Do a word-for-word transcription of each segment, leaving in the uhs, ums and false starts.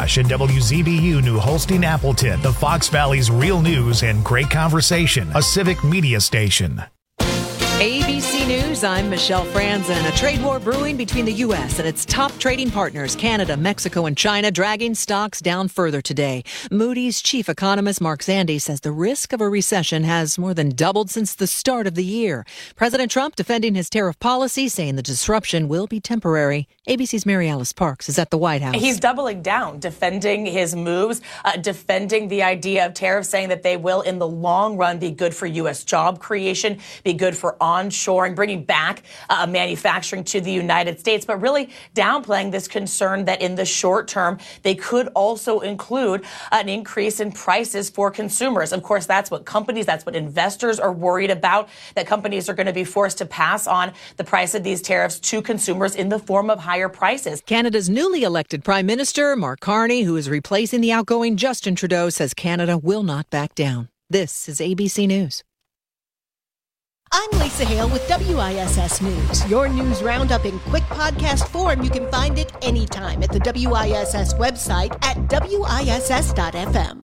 Josh and W Z B U New Holstein Appleton, the Fox Valley's real news and great conversation, a civic media station. A B C News, I'm Michelle Franzen. A trade war brewing between the U S and its top trading partners, Canada, Mexico, and China, dragging stocks down further today. Moody's chief economist Mark Zandi says the risk of a recession has more than doubled since the start of the year. President Trump defending his tariff policy, saying the disruption will be temporary. A B C's Mary Alice Parks is at the White House. He's doubling down, defending his moves, uh, defending the idea of tariffs, saying that they will, in the long run, be good for U S job creation, be good for onshoring, bringing back uh, manufacturing to the United States, but really downplaying this concern that in the short term, they could also include an increase in prices for consumers. Of course, that's what companies, that's what investors are worried about, that companies are going to be forced to pass on the price of these tariffs to consumers in the form of higher prices. Canada's newly elected Prime Minister, Mark Carney, who is replacing the outgoing Justin Trudeau, says Canada will not back down. This is A B C News. I'm Lisa Hale with W I S S News. Your news roundup in quick podcast form. You can find it anytime at the W I S S website at W I S S dot F M.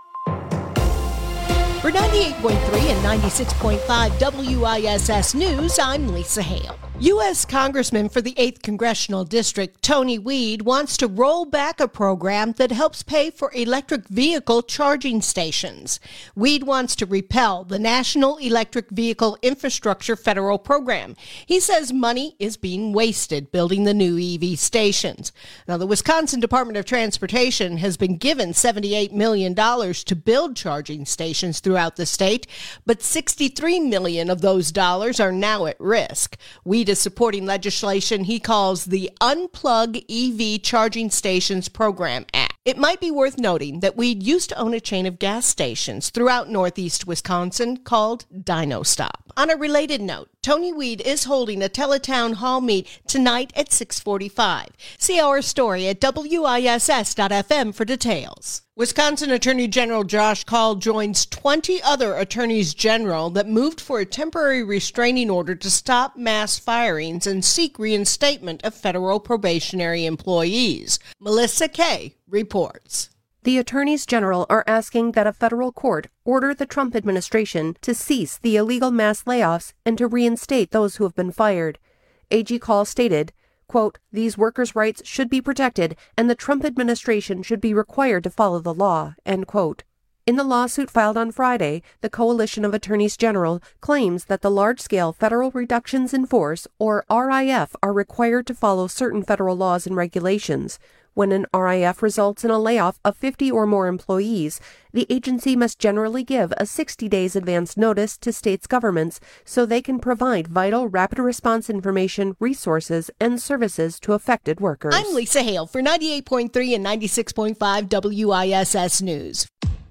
For ninety-eight point three and ninety-six point five W I S S News, I'm Lisa Hale. U S Congressman for the eighth Congressional District, Tony Weed, wants to roll back a program that helps pay for electric vehicle charging stations. Weed wants to repeal the National Electric Vehicle Infrastructure Federal Program. He says money is being wasted building the new E V stations. Now, the Wisconsin Department of Transportation has been given seventy-eight million dollars to build charging stations throughout the state, but sixty-three million dollars of those dollars are now at risk. Weed is supporting legislation he calls the Unplug E V Charging Stations Program Act. It might be worth noting that Weed used to own a chain of gas stations throughout northeast Wisconsin called Dino Stop. On a related note, Tony Weed is holding a teletown hall meet tonight at six forty-five. See our story at W I S S dot F M for details. Wisconsin Attorney General Josh Kaul joins twenty other attorneys general that moved for a temporary restraining order to stop mass firings and seek reinstatement of federal probationary employees. Melissa Kay reports. The attorneys general are asking that a federal court order the Trump administration to cease the illegal mass layoffs and to reinstate those who have been fired. A G Kaul stated, quote, "These workers' rights should be protected and the Trump administration should be required to follow the law," end quote. In the lawsuit filed on Friday, the Coalition of Attorneys General claims that the large-scale federal reductions in force, or R I F, are required to follow certain federal laws and regulations. When an R I F results in a layoff of fifty or more employees, the agency must generally give a sixty days advance notice to states' governments so they can provide vital rapid response information, resources, and services to affected workers. I'm Lisa Hale for ninety-eight point three and ninety-six point five W I S S News.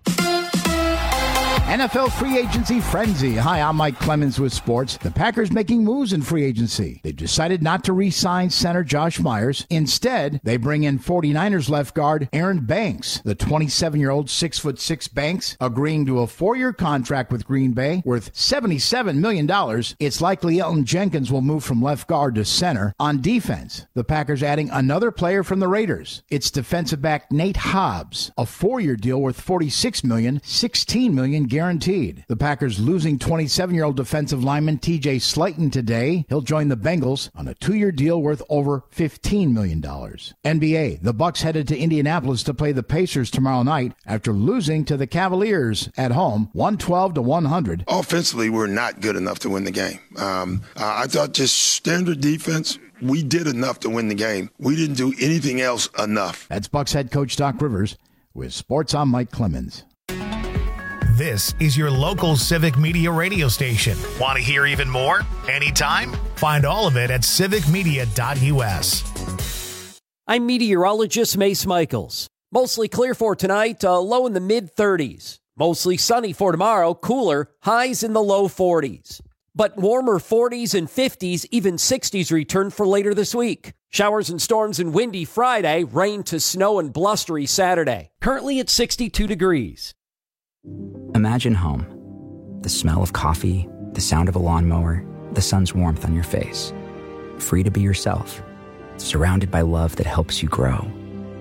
N F L free agency frenzy. Hi, I'm Mike Clemens with sports. The Packers making moves in free agency. They've decided not to re-sign center Josh Myers. Instead, they bring in 49ers left guard Aaron Banks. The twenty-seven-year-old six foot six Banks agreeing to a four-year contract with Green Bay worth seventy-seven million dollars. It's likely Elton Jenkins will move from left guard to center. On defense, the Packers adding another player from the Raiders. It's defensive back Nate Hobbs, a four-year deal worth forty-six million dollars, sixteen million dollars guaranteed. The Packers losing twenty-seven-year-old defensive lineman T J Slayton today. He'll join the Bengals on a two-year deal worth over fifteen million dollars. N B A, the Bucks headed to Indianapolis to play the Pacers tomorrow night after losing to the Cavaliers at home, one twelve to one hundred. Offensively, we're not good enough to win the game. Um, I thought just standard defense, we did enough to win the game. We didn't do anything else enough. That's Bucks head coach Doc Rivers with Sports. I'm Mike Clemens. This is your local civic media radio station. Want to hear even more? Anytime? Find all of it at civic media dot U S. I'm meteorologist Mace Michaels. Mostly clear for tonight, uh, low in the mid thirties. Mostly sunny for tomorrow, cooler, highs in the low forties. But warmer forties and fifties, even sixties return for later this week. Showers and storms and windy Friday, rain to snow and blustery Saturday. Currently at sixty-two degrees. Imagine home. The smell of coffee, the sound of a lawnmower, the sun's warmth on your face. Free to be yourself. Surrounded by love that helps you grow.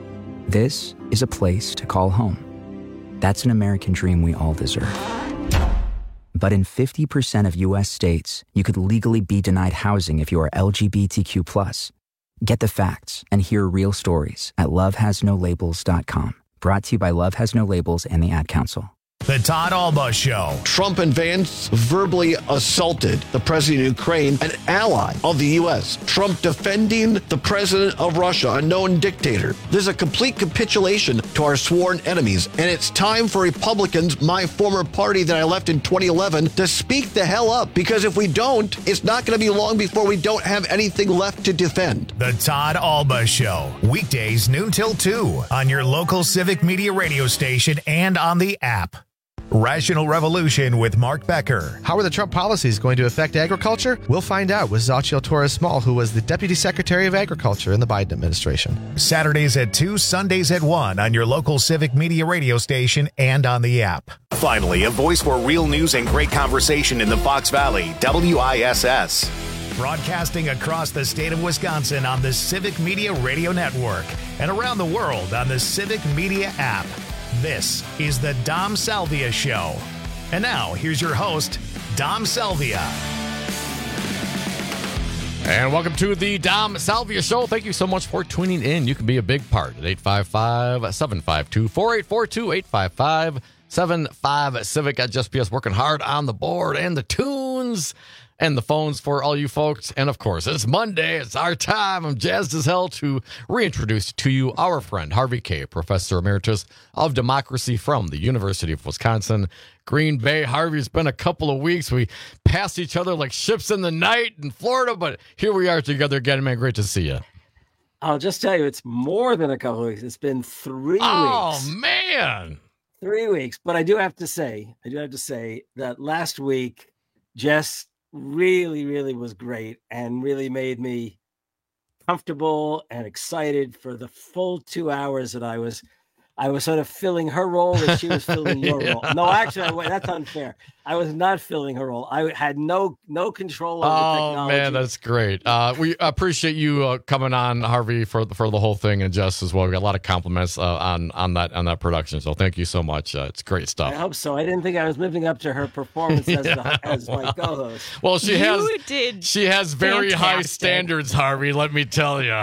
This is a place to call home. That's an American dream we all deserve. But in fifty percent of U S states, you could legally be denied housing if you are L G B T Q plus. Get the facts and hear real stories at love has no labels dot com. Brought to you by Love Has No Labels and the Ad Council. The Todd Alba Show. Trump and Vance verbally assaulted the president of Ukraine, an ally of the U S. Trump defending the president of Russia, a known dictator. This is a complete capitulation to our sworn enemies. And it's time for Republicans, my former party that I left in twenty eleven, to speak the hell up. Because if we don't, it's not going to be long before we don't have anything left to defend. The Todd Alba Show. Weekdays noon till two on your local Civic Media radio station and on the app. Rational Revolution with Mark Becker. How are the Trump policies going to affect agriculture? We'll find out with Xochitl Torres-Small, who was the Deputy Secretary of Agriculture in the Biden administration. Saturdays at two, Sundays at one on your local Civic Media radio station and on the app. Finally, a voice for real news and great conversation in the Fox Valley, W I S S. Broadcasting across the state of Wisconsin on the Civic Media Radio Network and around the world on the Civic Media app. This is the Dom Salvia Show. And now, here's your host, Dom Salvia. And welcome to the Dom Salvia Show. Thank you so much for tuning in. You can be a big part at eight five five, seven five two, four eight four two, eight five five, seven five Civic at Just P S, working hard on the board and the tunes and the phones for all you folks. And of course, it's Monday. It's our time. I'm jazzed as hell to reintroduce to you our friend, Harvey Kaye, Professor Emeritus of Democracy from the University of Wisconsin, Green Bay. Harvey, it's been a couple of weeks. We passed each other like ships in the night in Florida, but here we are together again, man. Great to see you. I'll just tell you, it's more than a couple of weeks. It's been three oh, weeks. Oh, man. Three weeks. But I do have to say, I do have to say that last week, Jess really, really was great and really made me comfortable and excited for the full two hours that I was I was sort of filling her role and she was filling your yeah. role. No, actually, wait, that's unfair. I was not filling her role. I had no no control over oh, the technology. Man, that's great. Uh, we appreciate you uh, coming on, Harvey, for for the whole thing, and Jess as well. We got a lot of compliments uh, on on that on that production. So thank you so much. Uh, it's great stuff. I hope so. I didn't think I was living up to her performance as, yeah, the, as my co-host. Well, she you has did she has very fantastic. high standards, Harvey. Let me tell you.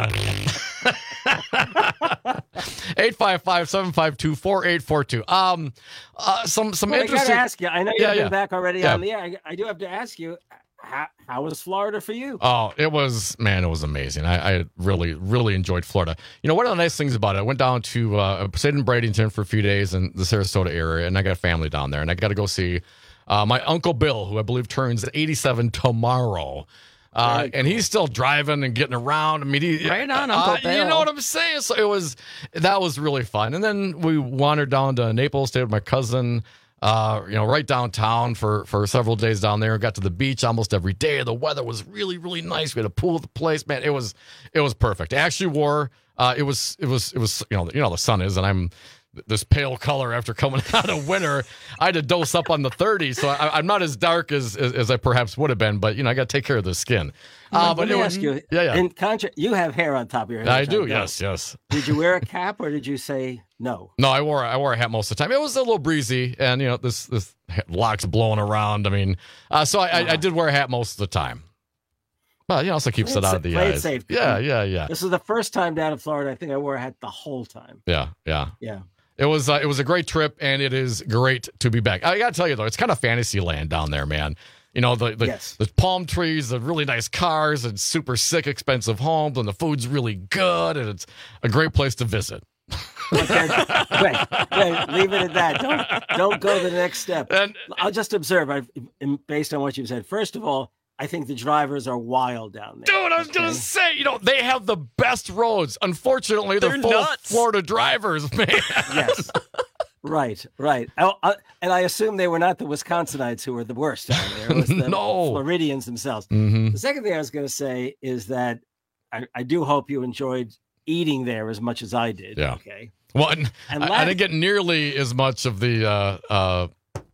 eight five five, seven five two, four eight four two. Um, uh, some some well, interesting. I gotta ask you. I know you've yeah, been yeah. back already yeah. on the air. I, I do have to ask you. How, how was Florida for you? Oh, it was, man, it was amazing. I, I really, really enjoyed Florida. You know, one of the nice things about it, I went down to, uh, stayed in Bradenton for a few days in the Sarasota area, and I got a family down there, and I got to go see uh, my Uncle Bill, who I believe turns eighty-seven tomorrow. Uh, cool. And he's still driving and getting around. I mean, he, right on, Uncle uh, Bill. You know what I'm saying? So it was, that was really fun. And then we wandered down to Naples, stayed with my cousin, uh, you know, right downtown for, for several days down there. Got to the beach almost every day. The weather was really, really nice. We had a pool at the place, man. It was, it was perfect. I actually wore, uh, it was, it was, it was, you know, you know, the sun is, and I'm this pale color after coming out of winter. I had to dose up on the thirties, so I, I'm not as dark as, as as I perhaps would have been. But you know, I got to take care of the skin. Uh, but let me it ask was, you. Yeah, yeah. In contra- you have hair on top of your head. I do. Yes, yes. Did you wear a cap or did you say no? No, I wore I wore a hat most of the time. It was a little breezy, and you know, this this lock's blowing around. I mean, uh, so I, uh-huh. I I did wear a hat most of the time. Well, you know, also keeps play it out of the play eyes. It safe. Yeah, yeah, yeah. This is the first time down in Florida. I think I wore a hat the whole time. Yeah, yeah, yeah. It was uh, it was a great trip, and it is great to be back. I got to tell you though, it's kind of fantasy land down there, man. You know, the the, yes. the palm trees, the really nice cars, and super sick, expensive homes, and the food's really good, and it's a great place to visit. Okay. wait, wait, leave it at that. Don't don't go to the next step. And, I'll just observe. I've, based on what you've said. First of all, I think the drivers are wild down there. Dude, I was okay? going to say, you know, they have the best roads. Unfortunately, they're, they're full nuts. of Florida drivers, man. Yes. Right, right. I, I, and I assume they were not the Wisconsinites who were the worst down there. It was the no. Floridians themselves. Mm-hmm. The second thing I was going to say is that I, I do hope you enjoyed eating there as much as I did. Yeah. Okay. Well, and and I, last, I didn't get nearly as much of the uh, uh,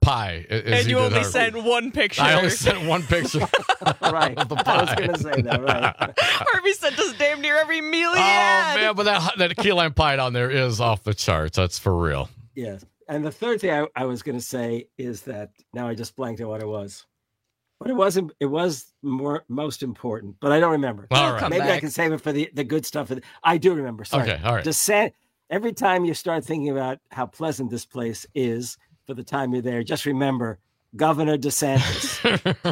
pie. And you only sent one picture. I only sent one picture. Right. Of the pie. I was going to say that, right. Harvey sent us damn near every meal he Oh, had. man, but that, that key lime pie down there is off the charts. That's for real. Yes. And the third thing I, I was going to say is that now I just blanked on what it was. But it wasn't, it was more most important, but I don't remember. All right. Maybe I can save it for the, the good stuff. I do remember. Sorry. Okay, all right. DeSantis, every time you start thinking about how pleasant this place is for the time you're there, just remember Governor DeSantis.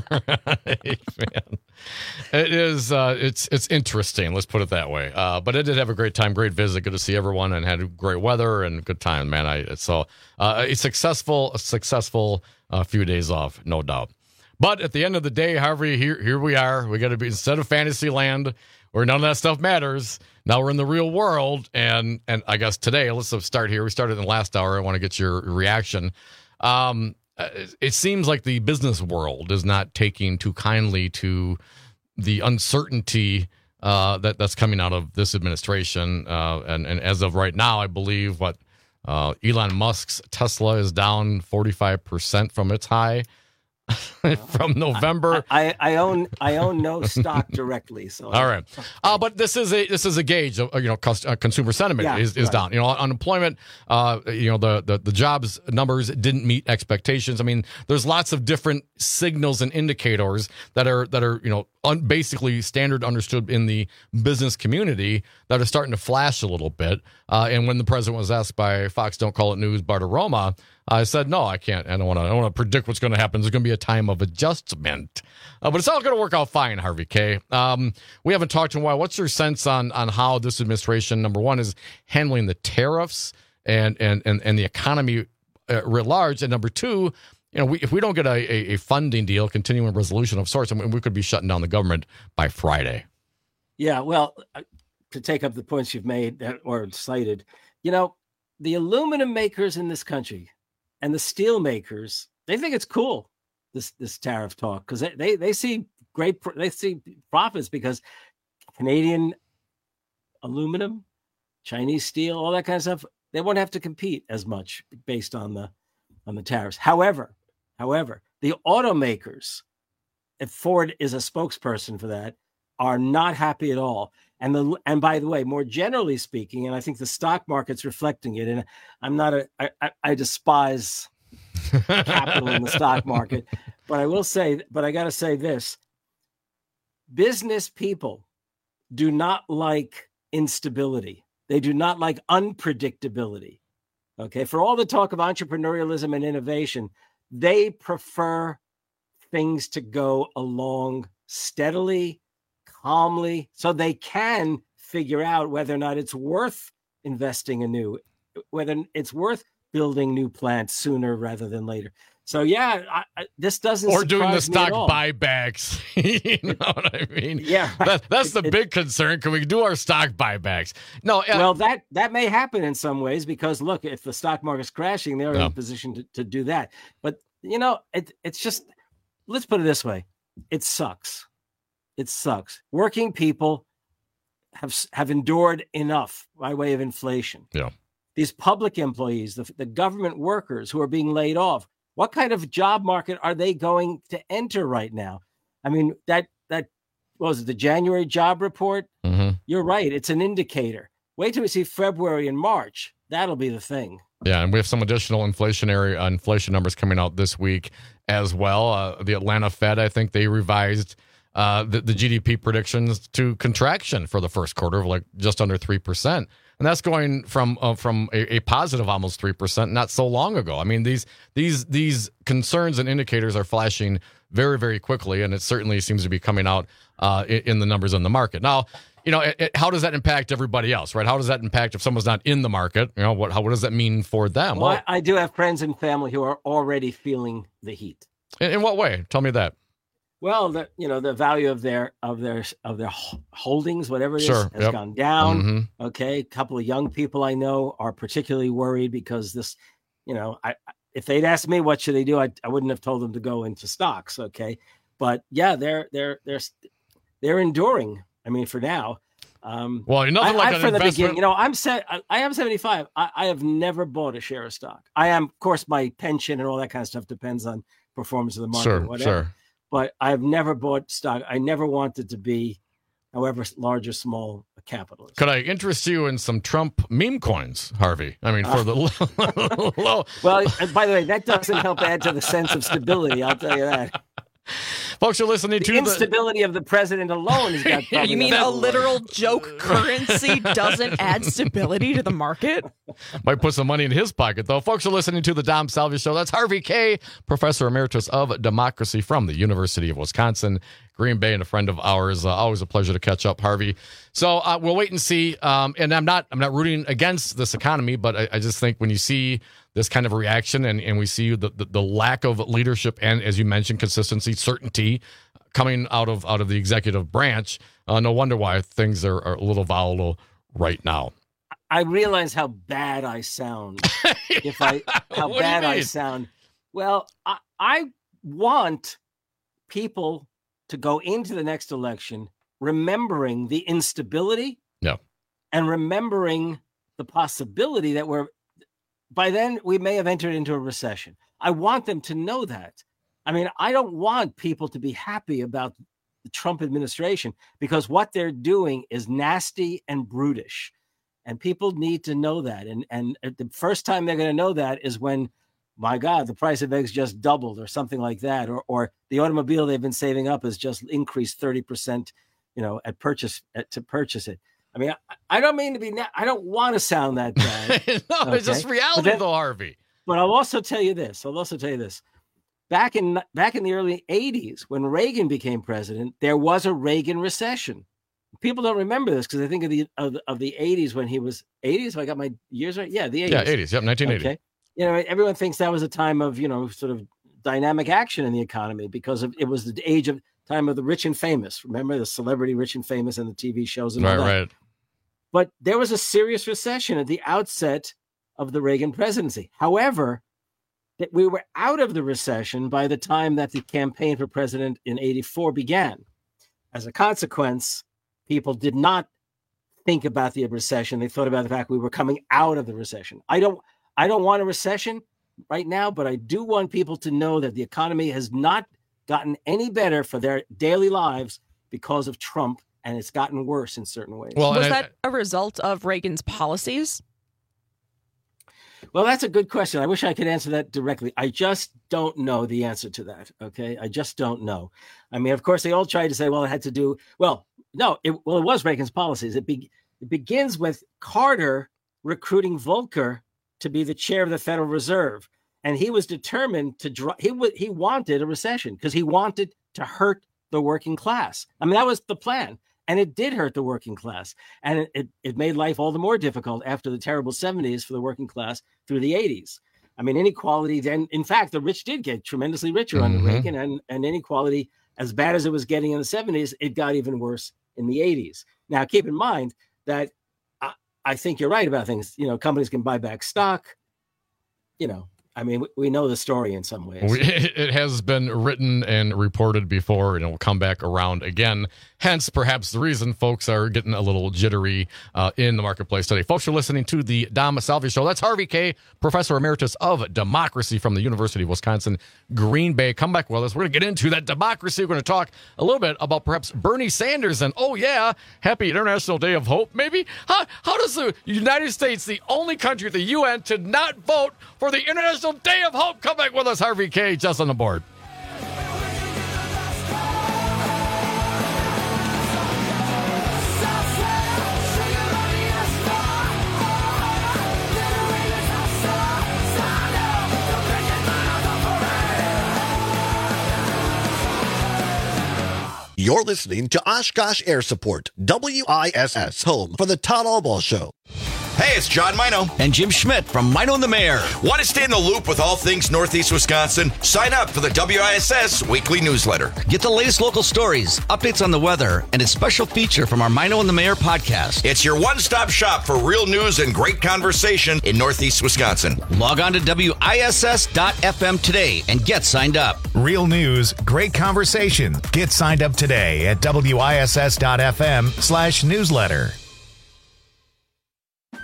Right, man. It is, uh, it's it's interesting. Let's put it that way. Uh, but I did have a great time, great visit. Good to see everyone, and had great weather and good time, man. I so uh, a successful, a successful uh, few days off, no doubt. But at the end of the day, Harvey, here here we are. We got to be, instead of fantasy land where none of that stuff matters, now we're in the real world. And and I guess today, let's start here. We started in the last hour. I want to get your reaction. Um, it seems like the business world is not taking too kindly to the uncertainty uh, that that's coming out of this administration. Uh, and, and as of right now, I believe what uh, Elon Musk's Tesla is down forty-five percent from its high. From November, I, I, I own I own no stock directly. So all right, uh, but this is a this is a gauge of, you know, cost, uh, consumer sentiment yeah, is, is right. down. You know, unemployment. Uh, you know, the, the the jobs numbers didn't meet expectations. I mean, there's lots of different signals and indicators that are that are you know un, basically standard understood in the business community that are starting to flash a little bit. Uh, and when the president was asked by Fox Don't Call It News, Bartiromo, I said, no, I can't. I don't want to. I don't want to predict what's going to happen. There's going to be a time of adjustment, uh, but it's all going to work out fine, Harvey K. Um, we haven't talked in a while. What's your sense on on how this administration, number one, is handling the tariffs and and and, and the economy uh, writ large, and number two, you know, we, if we don't get a, a, a funding deal, continuing resolution of sorts, I mean, we could be shutting down the government by Friday. Yeah, well, to take up the points you've made or cited, you know, the aluminum makers in this country and the steel makers, they think it's cool, this this tariff talk, because they, they they see great they see profits because Canadian aluminum, Chinese steel, all that kind of stuff, they won't have to compete as much based on the on the tariffs. However, however, the automakers, if Ford is a spokesperson for that, are not happy at all. And the and by the way, more generally speaking, and I think the stock market's reflecting it. And I'm not a I, I, I despise capital in the stock market, but I will say, but I got to say this: business people do not like instability. They do not like unpredictability. Okay, for all the talk of entrepreneurialism and innovation, they prefer things to go along steadily, calmly, so they can figure out whether or not it's worth investing anew, whether it's worth building new plants sooner rather than later. So yeah, I, I, this doesn't or doing the stock all. buybacks. You know what I mean? Yeah, right. that, that's the it, big concern. Can we do our stock buybacks? No. Uh, well, that that may happen in some ways because look, if the stock market's crashing, they're no. in a position to, to do that. But you know, it, it's just, let's put it this way: it sucks. It sucks. Working people have have endured enough by way of inflation. Yeah. These public employees, the, the government workers who are being laid off, what kind of job market are they going to enter right now? I mean, that that what was it, the January job report? Mm-hmm. You're right. It's an indicator. Wait till we see February and March. That'll be the thing. Yeah, and we have some additional inflationary uh, inflation numbers coming out this week as well. Uh, the Atlanta Fed, I think they revised uh, the, the G D P predictions to contraction for the first quarter of like just under three percent. And that's going from uh, from a, a positive almost three percent not so long ago. I mean, these these these concerns and indicators are flashing very, very quickly, and it certainly seems to be coming out uh, in, in the numbers on the market. Now, you know, it, it, how does that impact everybody else, right? How does that impact if someone's not in the market? You know, what how what does that mean for them? Well, well I, I do have friends and family who are already feeling the heat. In, in what way? Tell me that. Well, the you know the value of their of their of their holdings, whatever it is, sure, has yep. gone down. Mm-hmm. Okay, a couple of young people I know are particularly worried because this, you know, I if they'd asked me what should they do, I I wouldn't have told them to go into stocks. Okay, but yeah, they're they're they're they're enduring. I mean, for now, Um, well, nothing I, like I, an from the investment. beginning, you know, I'm set. I, I am seventy-five. I, I have never bought a share of stock. I am, of course, my pension and all that kind of stuff depends on performance of the market, Sure, or whatever. sure. But I've never bought stock. I never wanted to be, however large or small, a capitalist. Could I interest you in some Trump meme coins, Harvey? I mean, for uh, the low. Well, by the way, that doesn't help add to the sense of stability. I'll tell you that. Folks are listening the to instability the... of the president alone has got. You mean a literal joke currency doesn't add stability to the market? Might put some money in his pocket, though. Folks are listening to the Dom Salvia Show. That's Harvey Kaye, Professor Emeritus of Democracy from the University of Wisconsin, Green Bay, and a friend of ours. Uh, always a pleasure to catch up, Harvey. So uh, we'll wait and see. Um, and I'm not I'm not rooting against this economy, but I, I just think when you see this kind of reaction and, and we see the, the, the lack of leadership and, as you mentioned, consistency, certainty coming out of out of the executive branch, uh, no wonder why things are, are a little volatile right now. I realize how bad I sound. if I how bad I sound. Well, I, I want people to go into the next election remembering the instability, yeah, and remembering the possibility that we're by then we may have entered into a recession. I want them to know that. I mean, I don't want people to be happy about the Trump administration because what they're doing is nasty and brutish. And people need to know that. And, and the first time they're going to know that is when, my God, the price of eggs just doubled or something like that. Or, or the automobile they've been saving up has just increased thirty percent, you know, at purchase at, to purchase it. I mean, I, I don't mean to be, I don't want to sound that bad. no, okay? It's just reality, then, though, Harvey. But I'll also tell you this. I'll also tell you this. Back in back in the early eighties, when Reagan became president, there was a Reagan recession. People don't remember this because I think of the of, of the eighties when he was eighties. If I got my years right, yeah, the eighties. Yeah, eighties. Yep, nineteen eighty. Okay, you know, everyone thinks that was a time of you know sort of dynamic action in the economy because of it was the age of time of the rich and famous. Remember the celebrity rich and famous and the T V shows and right, all that. Right. But there was a serious recession at the outset of the Reagan presidency. However, that we were out of the recession by the time that the campaign for president in eighty-four began. As a consequence, people did not think about the recession. They thought about the fact we were coming out of the recession. I don't, I don't want a recession right now, but I do want people to know that the economy has not gotten any better for their daily lives because of Trump, and it's gotten worse in certain ways. Well, was that a result of Reagan's policies? Well, that's a good question. I wish I could answer that directly. I just don't know the answer to that. Okay. I just don't know. I mean, of course, they all tried to say, well, it had to do, well, no, it, well, it was Reagan's policies. It, be, it begins with Carter recruiting Volcker to be the chair of the Federal Reserve. And he was determined to draw, he, w- he wanted a recession because he wanted to hurt the working class. I mean, that was the plan. And it did hurt the working class. And it, it, it made life all the more difficult after the terrible seventies for the working class through the eighties. I mean, inequality then, in fact, the rich did get tremendously richer mm-hmm. under Reagan, and, and inequality, as bad as it was getting in the seventies, it got even worse in the eighties. Now, keep in mind that I, I think you're right about things. You know, companies can buy back stock, you know. I mean, we know the story in some ways. It has been written and reported before, and it will come back around again. Hence, perhaps the reason folks are getting a little jittery uh, in the marketplace today. Folks are listening to the Dom Salvia Show. That's Harvey Kaye, Professor Emeritus of Democracy from the University of Wisconsin, Green Bay. Come back with us. We're going to get into that democracy. We're going to talk a little bit about perhaps Bernie Sanders and, oh, yeah, happy International Day of Hope, maybe. How, how does the United States, the only country at the U N to not vote for the International Day of Hope? Come back with us, Harvey Kaye, just on the board. You're listening to Oshkosh Air Support, W I S S, home for the Todd Albaugh Show. Hey, it's John Mino. And Jim Schmidt from Mino and the Mayor. Want to stay in the loop with all things Northeast Wisconsin? Sign up for the W I S S weekly newsletter. Get the latest local stories, updates on the weather, and a special feature from our Mino and the Mayor podcast. It's your one-stop shop for real news and great conversation in Northeast Wisconsin. Log on to W I S S dot F M today and get signed up. Real news, great conversation. Get signed up today at W I S S dot F M slash newsletter.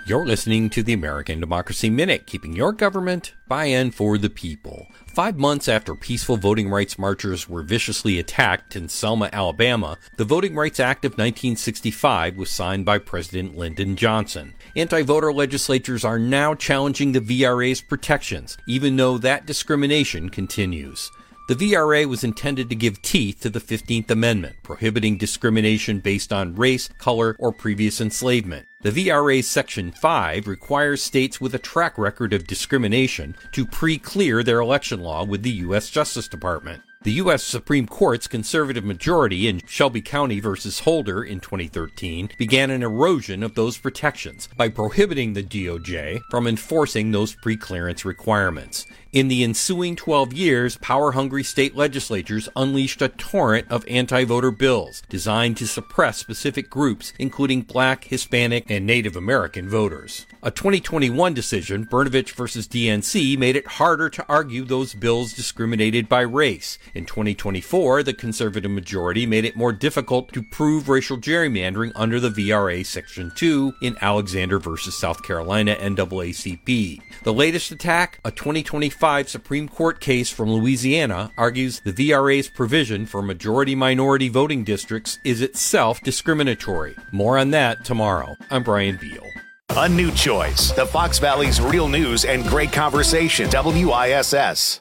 You're listening to the American Democracy Minute, keeping your government by and for the people. Five months after peaceful voting rights marchers were viciously attacked in Selma, Alabama, the Voting Rights Act of nineteen sixty-five was signed by President Lyndon Johnson. Anti-voter legislatures are now challenging the V R A's protections, even though that discrimination continues. The V R A was intended to give teeth to the fifteenth Amendment, prohibiting discrimination based on race, color, or previous enslavement. The V R A's Section five requires states with a track record of discrimination to pre-clear their election law with the U S Justice Department. The U S Supreme Court's conservative majority in Shelby County versus Holder in twenty thirteen began an erosion of those protections by prohibiting the D O J from enforcing those pre-clearance requirements. In the ensuing twelve years, power-hungry state legislatures unleashed a torrent of anti-voter bills designed to suppress specific groups, including Black, Hispanic, and Native American voters. A twenty twenty-one decision, Brnovich versus D N C, made it harder to argue those bills discriminated by race. In twenty twenty-four, the conservative majority made it more difficult to prove racial gerrymandering under the V R A Section two in Alexander versus South Carolina N double A C P. The latest attack, a twenty twenty-five Supreme Court case from Louisiana, argues the V R A's provision for majority-minority voting districts is itself discriminatory. More on that tomorrow. I'm Brian Beal. A new choice. The Fox Valley's real news and great conversation. W I S S.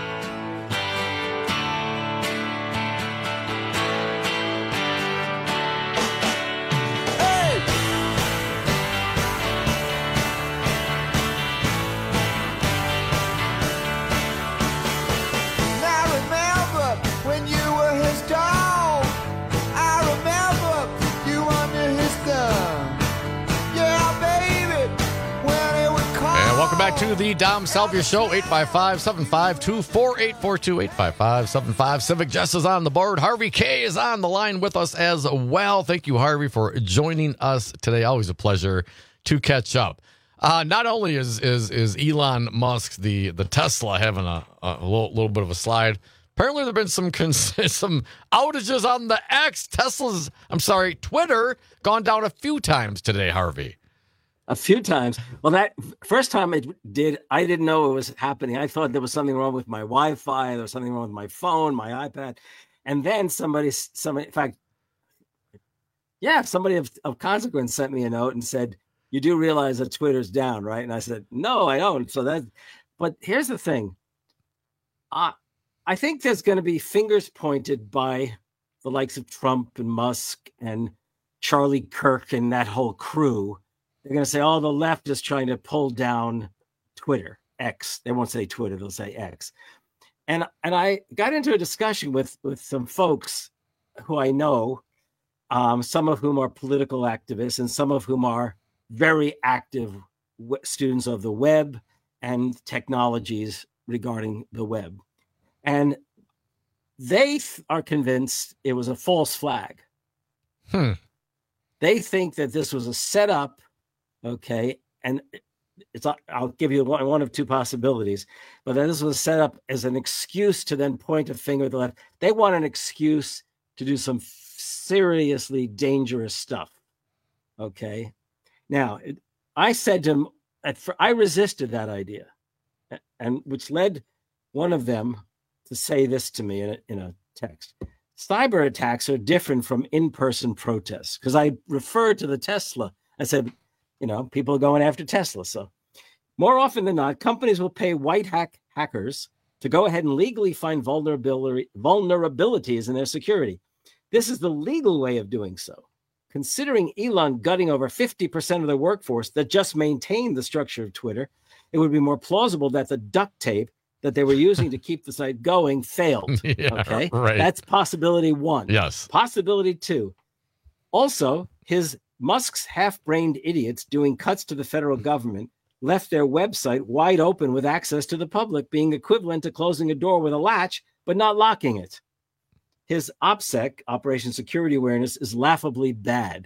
Back to the Dom Salvia Show, eight five five, seven five two, four eight four two, eight five five, seven five. Civic Jess is on the board. Harvey K is on the line with us as well. Thank you, Harvey, for joining us today. Always a pleasure to catch up. Uh, not only is is is Elon Musk, the, the Tesla, having a, a little, little bit of a slide, apparently there have been some cons- some outages on the X. Tesla's, I'm sorry, Twitter, gone down a few times today, Harvey. A few times. Well, that first time it did, I didn't know it was happening. I thought there was something wrong with my Wi-Fi. There was something wrong with my phone, my iPad. And then somebody, somebody, in fact, yeah, somebody of, of consequence sent me a note and said, "You do realize that Twitter's down, right?" And I said, "No, I don't." So that, but here's the thing. Uh, I think there's going to be fingers pointed by the likes of Trump and Musk and Charlie Kirk and that whole crew. They're going to say, oh, the left is trying to pull down Twitter, X. They won't say Twitter, they'll say X. And and I got into a discussion with, with some folks who I know, um, some of whom are political activists and some of whom are very active w- students of the web and technologies regarding the web. And they th- are convinced it was a false flag. Hmm. They think that this was a setup. Okay, and it's I'll give you one, one of two possibilities, but this was set up as an excuse to then point a finger at the left. They want an excuse to do some seriously dangerous stuff. Okay, now it, I said to him, at, I resisted that idea, and which led one of them to say this to me in a, in a text. Cyber attacks are different from in-person protests, because I referred to the Tesla. I said, you know, people are going after Tesla. So more often than not, companies will pay white hack hackers to go ahead and legally find vulnerability, vulnerabilities in their security. This is the legal way of doing so. Considering Elon gutting over fifty percent of the workforce that just maintained the structure of Twitter, it would be more plausible that the duct tape that they were using to keep the site going failed. Yeah, okay, right. That's possibility one. Yes. Possibility two. Also, his Musk's half-brained idiots doing cuts to the federal government left their website wide open with access to the public, being equivalent to closing a door with a latch, but not locking it. His OPSEC, Operation Security Awareness, is laughably bad.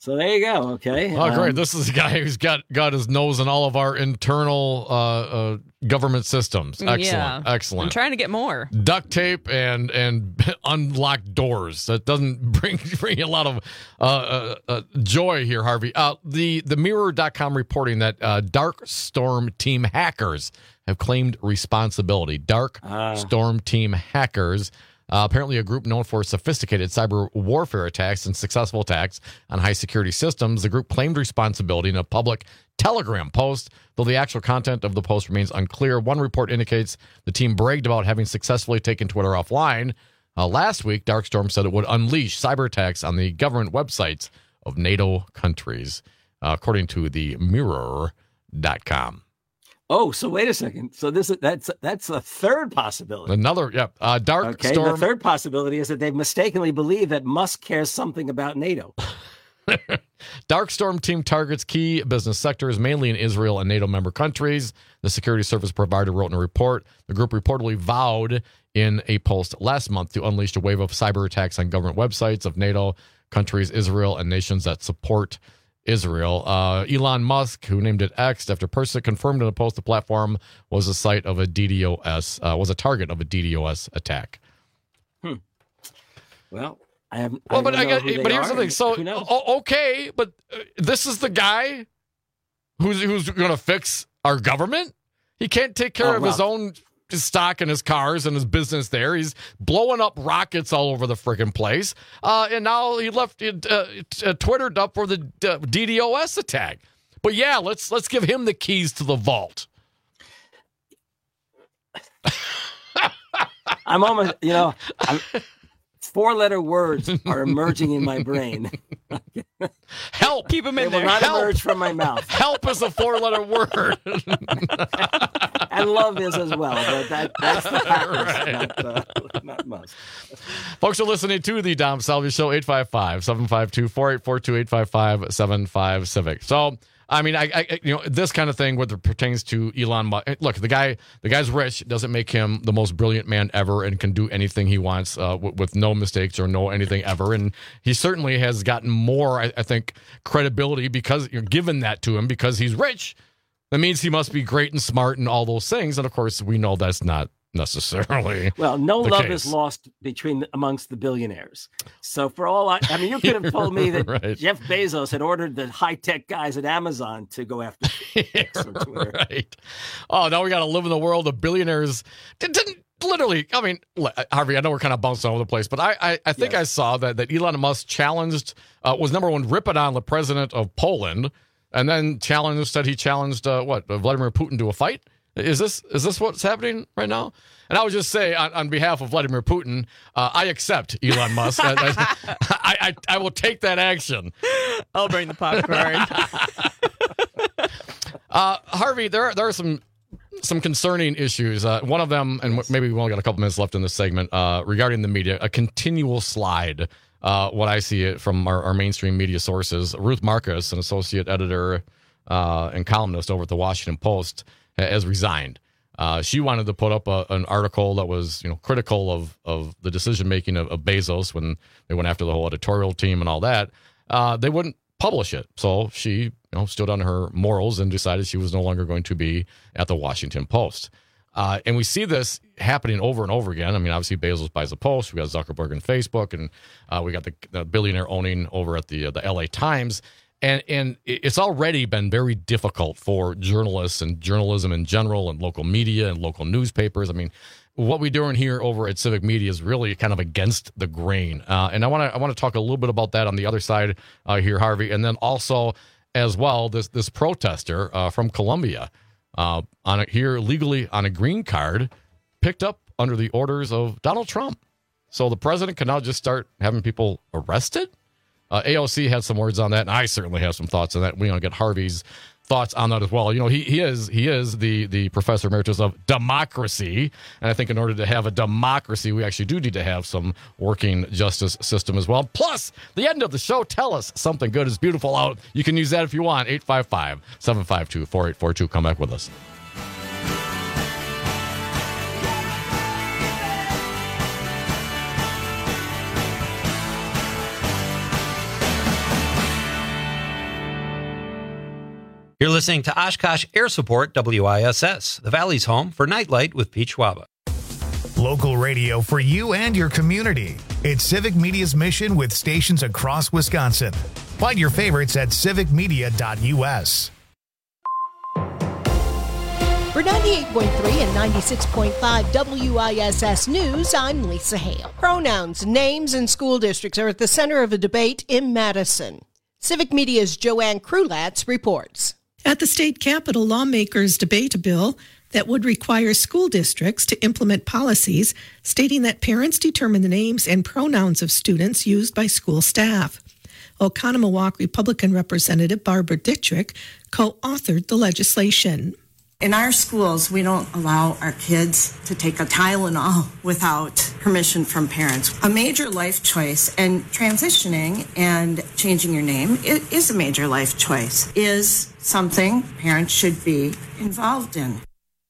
So there you go. Okay. Oh, great. Um, This is a guy who's got, got his nose in all of our internal uh, uh, government systems. Excellent. Yeah. Excellent. I'm trying to get more. Duct tape and and unlocked doors. That doesn't bring bring a lot of uh, uh, uh, joy here, Harvey. Uh, the the Mirror dot com reporting that uh, Dark Storm Team hackers have claimed responsibility. Dark uh. Storm Team hackers. Uh, apparently a group known for sophisticated cyber warfare attacks and successful attacks on high-security systems. The group claimed responsibility in a public Telegram post, though the actual content of the post remains unclear. One report indicates the team bragged about having successfully taken Twitter offline. Uh, last week, Darkstorm said it would unleash cyber attacks on the government websites of NATO countries, uh, according to the Mirror dot com. Oh, so wait a second. So this is that's that's a third possibility. Another, yeah. Uh, Dark okay, Storm. The third possibility is that they mistakenly believe that Musk cares something about NATO. Darkstorm team targets key business sectors, mainly in Israel and NATO member countries. The security service provider wrote in a report. The group reportedly vowed in a post last month to unleash a wave of cyber attacks on government websites of NATO countries, Israel, and nations that support Israel. Uh, Elon Musk, who named it X after person confirmed in a post the platform was a site of a DDoS, uh, was a target of a DDoS attack. Hmm. Well, I have. Well, I but I got, but here's are. the thing. So, Who knows? o- okay, but uh, this is the guy who's who's going to fix our government. He can't take care Oh, of well. his own stock and his cars and his business there. He's blowing up rockets all over the freaking place. Uh, and now he left it, uh, t- uh, Twittered up for the uh, DDoS attack. But yeah, let's let's give him the keys to the vault. I'm almost, you know, I'm, four-letter words are emerging in my brain. Help. Keep him in they there. will not Help. emerge from my mouth. Help is a four-letter word. And love is as well, but that, that's the Packers, Right. not, uh, not Musk. Folks are listening to the Dom Salvi Show, eight five five, seven five two, four eight four two, eight five five, seven five Civic. So, I mean, I, I, you know, this kind of thing, whether it pertains to Elon Musk. Look, the guy, the guy's rich. Doesn't make him the most brilliant man ever, and can do anything he wants uh, w- with no mistakes or no anything ever. And he certainly has gotten more, I, I think, credibility because you're given that to him because he's rich. That means he must be great and smart and all those things. And of course, we know that's not necessarily. Well, no the love case. is lost between amongst the billionaires. So for all I, I mean, you could have told me that Right. Jeff Bezos had ordered the high tech guys at Amazon to go after on Twitter. Right. Oh, now we got to live in the world of billionaires. Did, didn't literally. I mean, li- Harvey, I know we're kind of bouncing all over the place, but I, I, I think Yes. I saw that that Elon Musk challenged uh, was number one ripping on the president of Poland, and then challenged said he challenged uh, what uh, Vladimir Putin to a fight. Is this is this what's happening right now? And I would just say, on, on behalf of Vladimir Putin, uh, I accept Elon Musk. I, I, I, I, I will take that action. I'll bring the popcorn. uh, Harvey, there are, there are some some concerning issues. Uh, one of them, and Yes. maybe we've only got a couple minutes left in this segment, uh, regarding the media, a continual slide. Uh, what I see it from our, our mainstream media sources. Ruth Marcus, an associate editor uh, and columnist over at the Washington Post, has resigned. Uh, she wanted to put up a, an article that was, you know, critical of of the decision making of, of Bezos when they went after the whole editorial team and all that. Uh, they wouldn't publish it, so she, you know, stood on her morals and decided she was no longer going to be at the Washington Post. Uh, and we see this happening over and over again. I mean, obviously Bezos buys the Post. We got Zuckerberg and Facebook, and uh, we got the, the billionaire owning over at the uh, the L A Times. And and it's already been very difficult for journalists and journalism in general and local media and local newspapers. I mean, what we're doing here over at Civic Media is really kind of against the grain. Uh, and I want to I want to talk a little bit about that on the other side uh, here, Harvey. And then also as well, this this protester uh, from Colombia uh, on a, here legally on a green card, picked up under the orders of Donald Trump. So the president can now just start having people arrested. Uh, A O C had some words on that, and I certainly have some thoughts on that. We want to get Harvey's thoughts on that as well. You know, he he is he is the the professor emeritus of democracy, and I think in order to have a democracy, we actually do need to have some working justice system as well. Plus, the end of the show, tell us something good is beautiful out. You can use that if you want. eight five five, seven five two, four eight four two. Come back with us. You're listening to Oshkosh Air Support W I S S, the Valley's home for Nightlight with Pete Schwaba. Local radio for you and your community. It's Civic Media's mission with stations across Wisconsin. Find your favorites at civic media dot u s. For ninety-eight point three and ninety-six point five W I S S News, I'm Lisa Hale. Pronouns, names, and school districts are at the center of a debate in Madison. Civic Media's Joanne Krulatz reports. At the state capitol, lawmakers debate a bill that would require school districts to implement policies stating that parents determine the names and pronouns of students used by school staff. Oconomowoc Republican Representative Barbara Dittrich co-authored the legislation. In our schools, we don't allow our kids to take a Tylenol without permission from parents. A major life choice, and transitioning and changing your name it is a major life choice, is something parents should be involved in.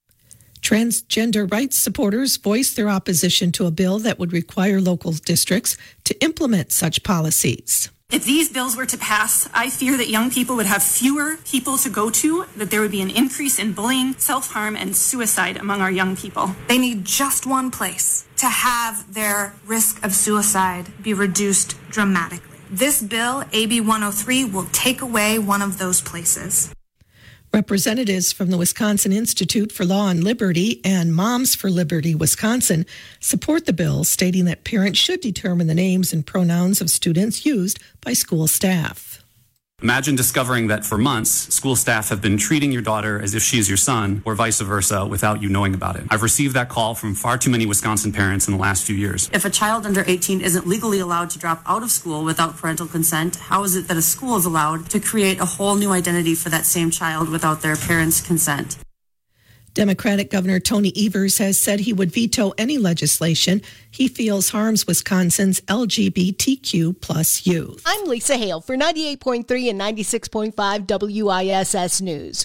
Transgender rights supporters voiced their opposition to a bill that would require local districts to implement such policies. If these bills were to pass, I fear that young people would have fewer people to go to, that there would be an increase in bullying, self-harm, and suicide among our young people. They need just one place to have their risk of suicide be reduced dramatically. This bill, A B one oh three, will take away one of those places. Representatives from the Wisconsin Institute for Law and Liberty and Moms for Liberty Wisconsin support the bill, stating that parents should determine the names and pronouns of students used by school staff. Imagine discovering that for months, school staff have been treating your daughter as if she is your son, or vice versa, without you knowing about it. I've received that call from far too many Wisconsin parents in the last few years. If a child under eighteen isn't legally allowed to drop out of school without parental consent, how is it that a school is allowed to create a whole new identity for that same child without their parents' consent? Democratic Governor Tony Evers has said he would veto any legislation he feels harms Wisconsin's L G B T Q plus youth. I'm Lisa Hale for ninety-eight point three and ninety-six point five W I S S News.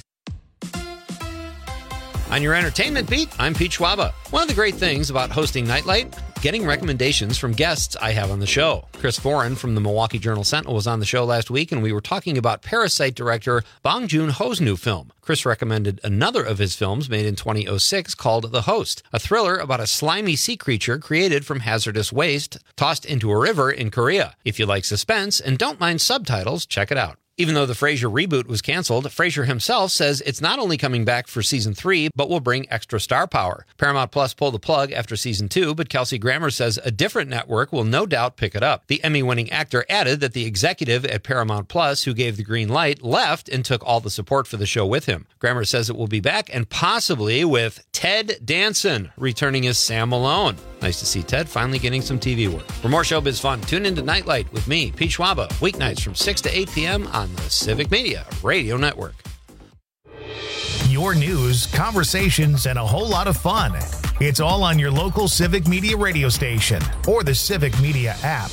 On your entertainment beat, I'm Pete Schwaba. One of the great things about hosting Nightlight, getting recommendations from guests I have on the show. Chris Foran from the Milwaukee Journal-Sentinel was on the show last week, and we were talking about Parasite director Bong Joon-ho's new film. Chris recommended another of his films made in twenty oh six called The Host, a thriller about a slimy sea creature created from hazardous waste tossed into a river in Korea. If you like suspense and don't mind subtitles, check it out. Even though the Frasier reboot was canceled, Frasier himself says it's not only coming back for season three, but will bring extra star power. Paramount Plus pulled the plug after season two, but Kelsey Grammer says a different network will no doubt pick it up. The Emmy-winning actor added that the executive at Paramount Plus who gave the green light left and took all the support for the show with him. Grammer says it will be back, and possibly with Ted Danson returning as Sam Malone. Nice to see Ted finally getting some T V work. For more showbiz fun, tune into Nightlight with me, Pete Schwaba, weeknights from six to eight p.m. on the Civic Media Radio Network. Your news, conversations, and a whole lot of fun. It's all on your local Civic Media radio station or the Civic Media app.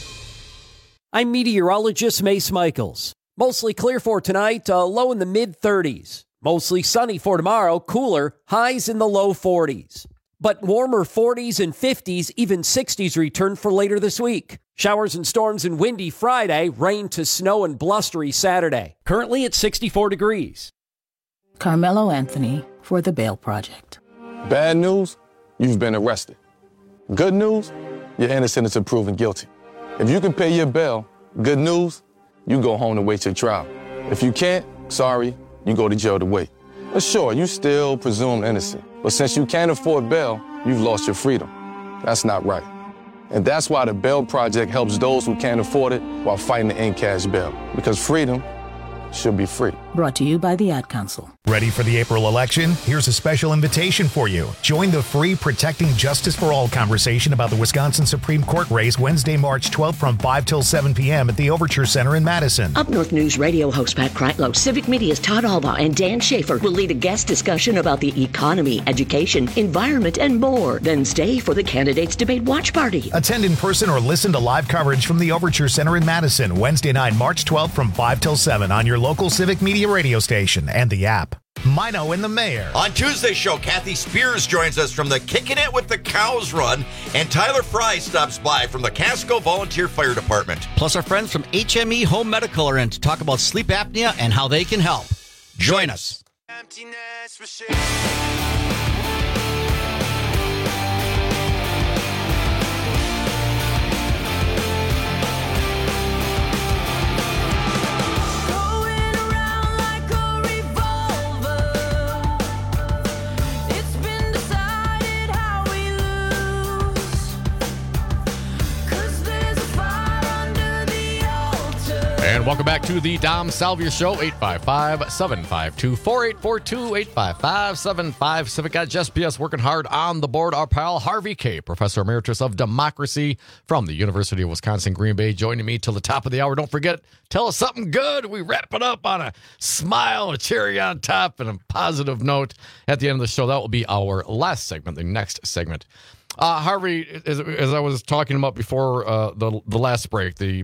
I'm meteorologist Mace Michaels. Mostly clear for tonight, uh, low in the mid thirties. Mostly sunny for tomorrow, cooler, highs in the low forties. But warmer forties and fifties, even sixties return for later this week. Showers and storms and windy Friday, rain to snow and blustery Saturday. Currently at sixty-four degrees. Carmelo Anthony for the Bail Project. Bad news, you've been arrested. Good news, you're innocent until proven guilty. If you can pay your bail, good news, you go home to wait your trial. If you can't, sorry, you go to jail to wait. But sure, you still presumed innocent. But since you can't afford bail, you've lost your freedom. That's not right. And that's why the Bail Project helps those who can't afford it while fighting to end cash bail. Because freedom should be free. Brought to you by the Ad Council. Ready for the April election? Here's a special invitation for you. Join the free Protecting Justice for All conversation about the Wisconsin Supreme Court race Wednesday, March twelfth from five till seven p.m. at the Overture Center in Madison. Up North News radio host Pat Kreitlow, Civic Media's Todd Alba, and Dan Schaefer will lead a guest discussion about the economy, education, environment, and more. Then stay for the Candidates Debate Watch Party. Attend in person or listen to live coverage from the Overture Center in Madison Wednesday night, March twelfth from five till seven on your local Civic Media radio station and the app. Mino and the Mayor. On Tuesday's show, Kathy Spears joins us from the Kicking It with the Cows run, and Tyler Fry stops by from the Casco Volunteer Fire Department. Plus, our friends from H M E Home Medical are in to talk about sleep apnea and how they can help. Join us. And welcome back to the Dom Salvia Show, eight five five, seven five two, four eight four two, eight five five, seven five Civic. Got Just P S working hard on the board. Our pal Harvey Kaye, Professor Emeritus of Democracy from the University of Wisconsin, Green Bay, joining me till the top of the hour. Don't forget, tell us something good. We wrap it up on a smile, a cherry on top, and a positive note at the end of the show. That will be our last segment, the next segment. Uh, Harvey, as, as I was talking about before uh, the, the last break, the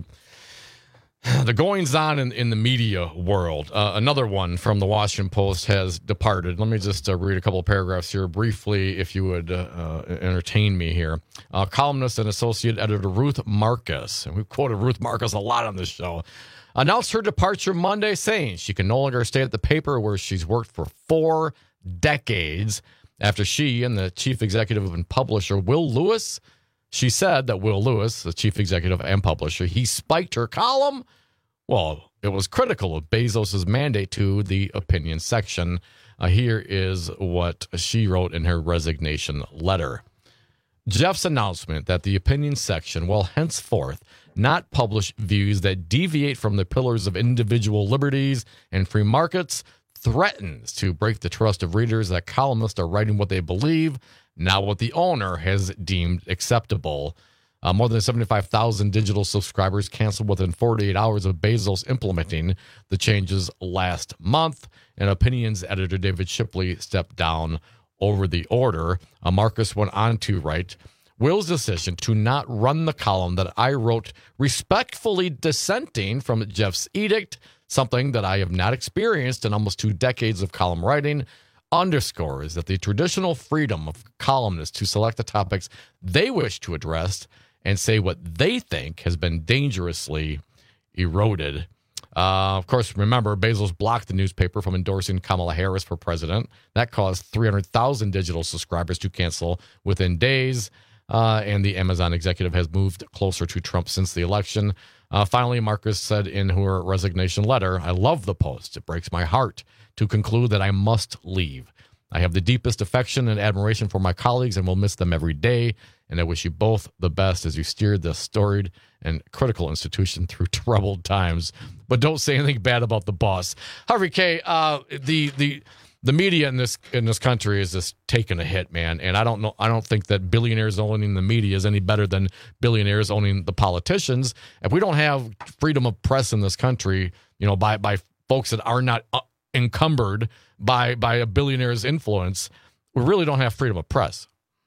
The goings-on in, in the media world. Uh, another one from the Washington Post has departed. Let me just uh, read a couple of paragraphs here briefly, if you would uh, uh, entertain me here. Uh, columnist and associate editor Ruth Marcus, and we've quoted Ruth Marcus a lot on this show, announced her departure Monday, saying she can no longer stay at the paper where she's worked for four decades after she and the chief executive and publisher, Will Lewis, she said that Will Lewis, the chief executive and publisher, he spiked her column. Well, it was critical of Bezos' mandate to the opinion section. Uh, here is what she wrote in her resignation letter. Jeff's announcement that the opinion section will henceforth not publish views that deviate from the pillars of individual liberties and free markets threatens to break the trust of readers that columnists are writing what they believe, not what the owner has deemed acceptable. Uh, more than seventy-five thousand digital subscribers canceled within forty-eight hours of Bezos implementing the changes last month. And Opinions editor David Shipley stepped down over the order. Uh, Marcus went on to write, Will's decision to not run the column that I wrote respectfully dissenting from Jeff's edict, something that I have not experienced in almost two decades of column writing, underscores that the traditional freedom of columnists to select the topics they wish to address and say what they think has been dangerously eroded. Uh, of course, remember, Bezos blocked the newspaper from endorsing Kamala Harris for president. That caused three hundred thousand digital subscribers to cancel within days. Uh, and the Amazon executive has moved closer to Trump since the election. Uh, finally, Marcus said in her resignation letter, I love the Post. It breaks my heart to conclude that I must leave. I have the deepest affection and admiration for my colleagues and will miss them every day. And I wish you both the best as you steered this storied and critical institution through troubled times. But don't say anything bad about the boss. Harvey Kaye, uh, the the the media in this in this country is just taking a hit, man. And I don't know. I don't think that billionaires owning the media is any better than billionaires owning the politicians. If we don't have freedom of press in this country, you know, by by folks that are not uh, encumbered by by a billionaire's influence, we really don't have freedom of press.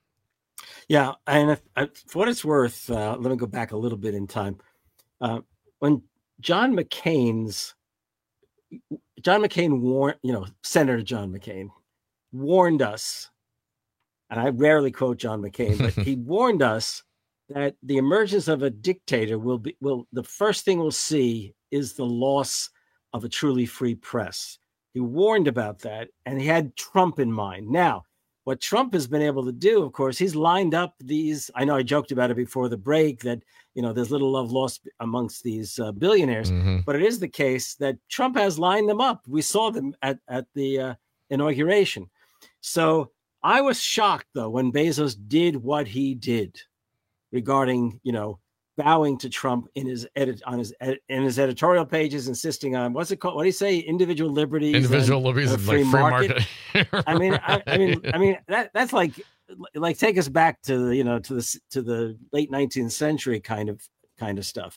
Yeah, and if, if, for what it's worth, uh, let me go back a little bit in time. Uh, when John McCain's John McCain warned, you know, Senator John McCain warned us, and I rarely quote John McCain, but he warned us that the emergence of a dictator will be will the first thing we'll see is the loss of a truly free press. He warned about that, and he had Trump in mind. Now, what Trump has been able to do, of course, he's lined up these. I know I joked about it before the break that, you know, there's little love lost amongst these uh, billionaires, mm-hmm. but it is the case that Trump has lined them up. We saw them at, at the uh, inauguration. So I was shocked, though, when Bezos did what he did regarding, you know, bowing to Trump in his edit on his ed, in his editorial pages, insisting on what's it called? What do you say? Individual liberties, individual and, liberties, uh, and free, like free market. market. I mean, I, I mean, I mean that that's like like take us back to the, you know, to the to the late nineteenth century kind of kind of stuff.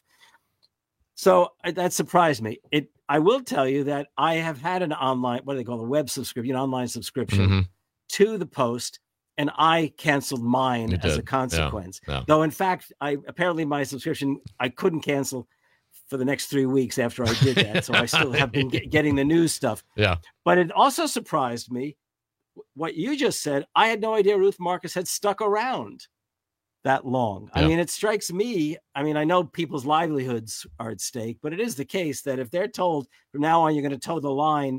So uh, that surprised me. It. I will tell you that I have had an online, what do they call a web subscription, online subscription Mm-hmm. to the Post. And I canceled mine You as did. a consequence. Yeah, yeah. Though, in fact, I apparently my subscription I couldn't cancel for the next three weeks after I did that. So I still have been get, getting the news stuff. Yeah. But it also surprised me what you just said. I had no idea Ruth Marcus had stuck around that long. I Yeah. mean, it strikes me. I mean, I know people's livelihoods are at stake, but it is the case that if they're told from now on you're going to toe the line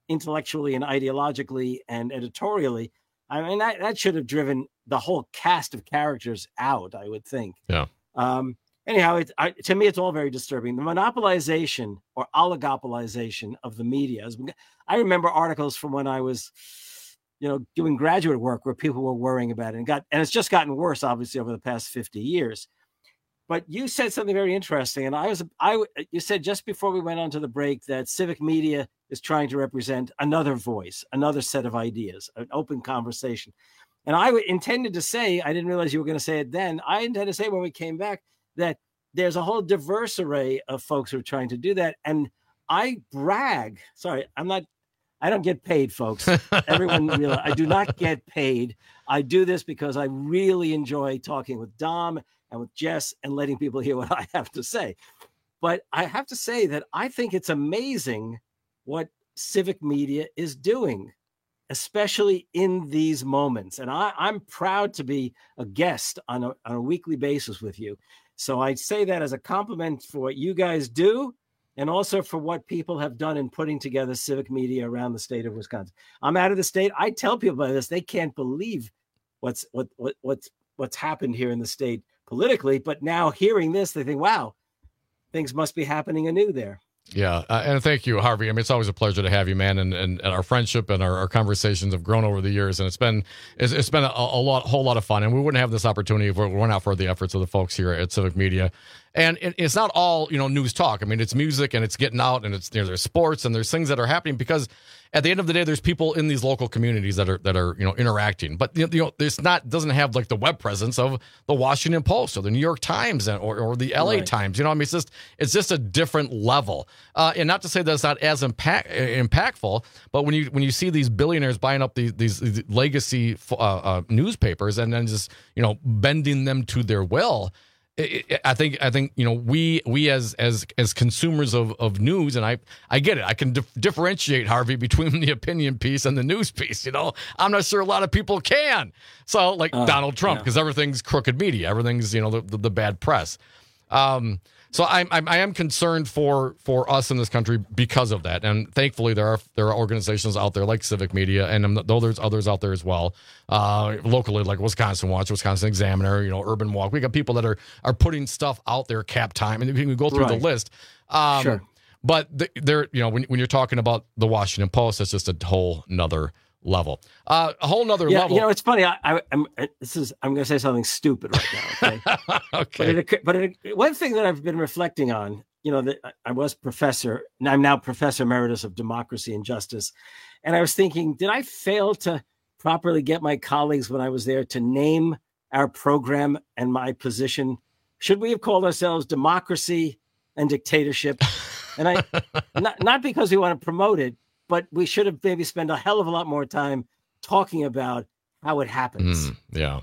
intellectually and ideologically and editorially. I mean, that, that should have driven the whole cast of characters out, I would think. Yeah. Um, anyhow, it, I, to me, it's all very disturbing. The monopolization or oligopolization of the media. I remember articles from when I was, you know, doing graduate work where people were worrying about it, and got, and it's just gotten worse, obviously, over the past fifty years. But you said something very interesting, and I was, I, you said just before we went on to the break that civic media is trying to represent another voice, another set of ideas, an open conversation. And I intended to say, I didn't realize you were going to say it then. I intended to say when we came back that there's a whole diverse array of folks who are trying to do that. And I brag, sorry, I'm not, I don't get paid, folks. Everyone realize I do not get paid. I do this because I really enjoy talking with Dom and with Jess and letting people hear what I have to say. But I have to say that I think it's amazing what civic media is doing, especially in these moments. And I, I'm proud to be a guest on a, on a weekly basis with you. So I say that as a compliment for what you guys do, and also for what people have done in putting together civic media around the state of Wisconsin. I'm out of the state. I tell people about this. They can't believe what's what, what what's what's happened here in the state politically. But now hearing this, they think, wow, things must be happening anew there. Yeah, uh, and thank you, Harvey. I mean, it's always a pleasure to have you, man. And and, and our friendship and our, our conversations have grown over the years, and it's been it's, it's been a, a lot, whole lot of fun. And we wouldn't have this opportunity if we weren't out for the efforts of the folks here at Civic Media. And it, it's not all, you know, news talk. I mean, it's music and it's getting out, and it's, you know, there's sports and there's things that are happening, because at the end of the day, there's people in these local communities that are that are you know interacting. But you know, there's not doesn't have like the web presence of the Washington Post or the New York Times or or the L A Right. Times. You know, I mean, it's just it's just a different level. Uh, and not to say that it's not as impact, impactful, but when you when you see these billionaires buying up these these, these legacy uh, uh, newspapers and then just you know bending them to their will. It, it, I think I think you know we we as as as consumers of, of news, and I I get it. I can dif- differentiate, Harvey, between the opinion piece and the news piece. You know, I'm not sure a lot of people can. So like Uh, Donald Trump, yeah. because everything's crooked media, everything's you know the the, the bad press. Um, so I'm, I'm I am concerned for for us in this country because of that, and thankfully there are there are organizations out there like Civic Media, and though there's others out there as well, uh, locally like Wisconsin Watch, Wisconsin Examiner, you know, Urban Walk. We got people that are are putting stuff out there. Cap Time, and you can go through Right. the list. Um, Sure. But th- there, you know, when when you're talking about the Washington Post, it's just a whole nother level, uh, a whole nother Yeah, level. you know, it's funny. I, I, I'm. This is. I'm going to say something stupid right now. Okay. okay. But, it, occur- but it, one thing that I've been reflecting on, you know, that I was professor, and I'm now professor emeritus of democracy and justice, and I was thinking, did I fail to properly get my colleagues when I was there to name our program and my position? Should we have called ourselves Democracy and Dictatorship? And I, not not because we want to promote it, but we should have maybe spent a hell of a lot more time talking about how it happens. Mm, yeah.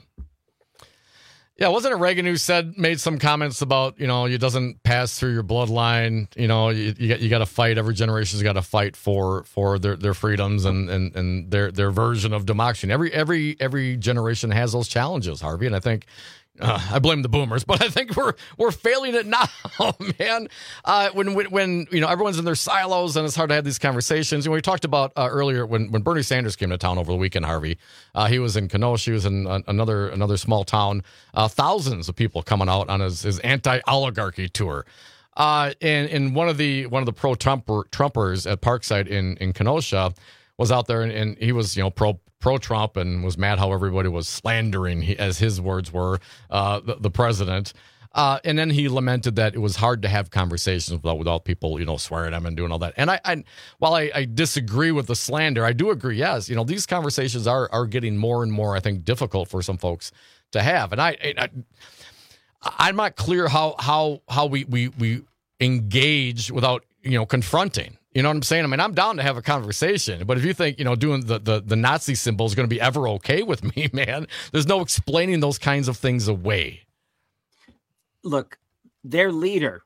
Yeah, wasn't it Reagan who said, made some comments about, you know, it doesn't pass through your bloodline, you know, you you got, you got to fight, every generation's got to fight for for their, their freedoms and, and, and their their version of democracy. And every every every generation has those challenges, Harvey, and I think Uh, I blame the boomers, but I think we're we're failing it now, man. Uh, when, when when you know everyone's in their silos and it's hard to have these conversations. And we talked about uh, earlier when, when Bernie Sanders came to town over the weekend, Harvey. Uh, he was in Kenosha. He was in uh, another another small town. Uh, thousands of people coming out on his, his anti-oligarchy tour. Uh, and and one of the one of the pro Trumper Trumpers at Parkside in in Kenosha was out there, and, and he was you know pro. pro-Trump and was mad how everybody was slandering, he, as his words were, uh, the, the president. Uh, and then he lamented that it was hard to have conversations without, without people, you know, swearing at him and doing all that. And I, I while I, I disagree with the slander, I do agree, yes, you know, these conversations are are getting more and more, I think, difficult for some folks to have. And I, I I'm not clear how how how we we we engage without, you know, confronting. You know what I'm saying? I mean, I'm down to have a conversation, but if you think, you know, doing the, the, the Nazi symbol is going to be ever okay with me, man, there's no explaining those kinds of things away. Look, their leader,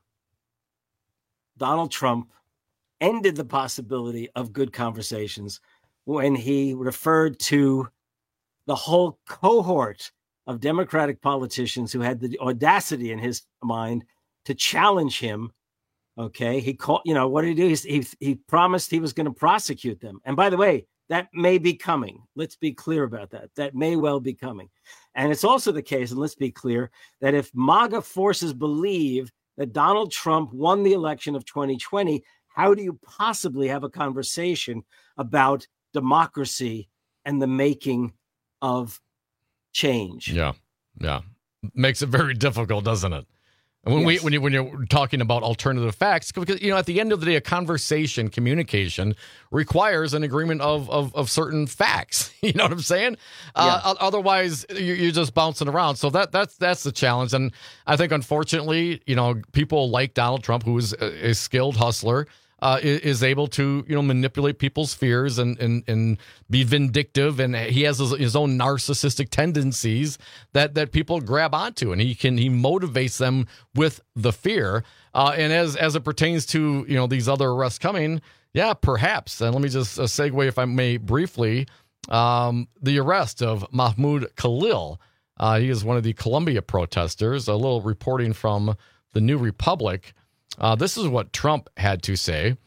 Donald Trump, ended the possibility of good conversations when he referred to the whole cohort of Democratic politicians who had the audacity in his mind to challenge him Okay, he called. You know what did he do? He he, he promised he was going to prosecute them. And by the way, that may be coming. Let's be clear about that. That may well be coming. And it's also the case, and let's be clear, that if MAGA forces believe that Donald Trump won the election of twenty twenty, how do you possibly have a conversation about democracy and the making of change? Yeah, yeah. Makes it very difficult, doesn't it? And when Yes. we when you when you're talking about alternative facts, because you know at the end of the day, a conversation, communication requires an agreement of of, of certain facts. You know what I'm saying? Uh, o- otherwise, you're, you're just bouncing around. So that that's that's the challenge. And I think unfortunately, you know, people like Donald Trump, who is a, a skilled hustler, Uh, is, is able to, you know, manipulate people's fears and and, and be vindictive, and he has his, his own narcissistic tendencies that, that people grab onto, and he can he motivates them with the fear. Uh, and as as it pertains to, you know, these other arrests coming, yeah, perhaps. And let me just uh, segue, if I may, briefly, um, the arrest of Mahmoud Khalil. Uh, he is one of the Colombia protesters. A little reporting from the New Republic. Uh, this is what Trump had to say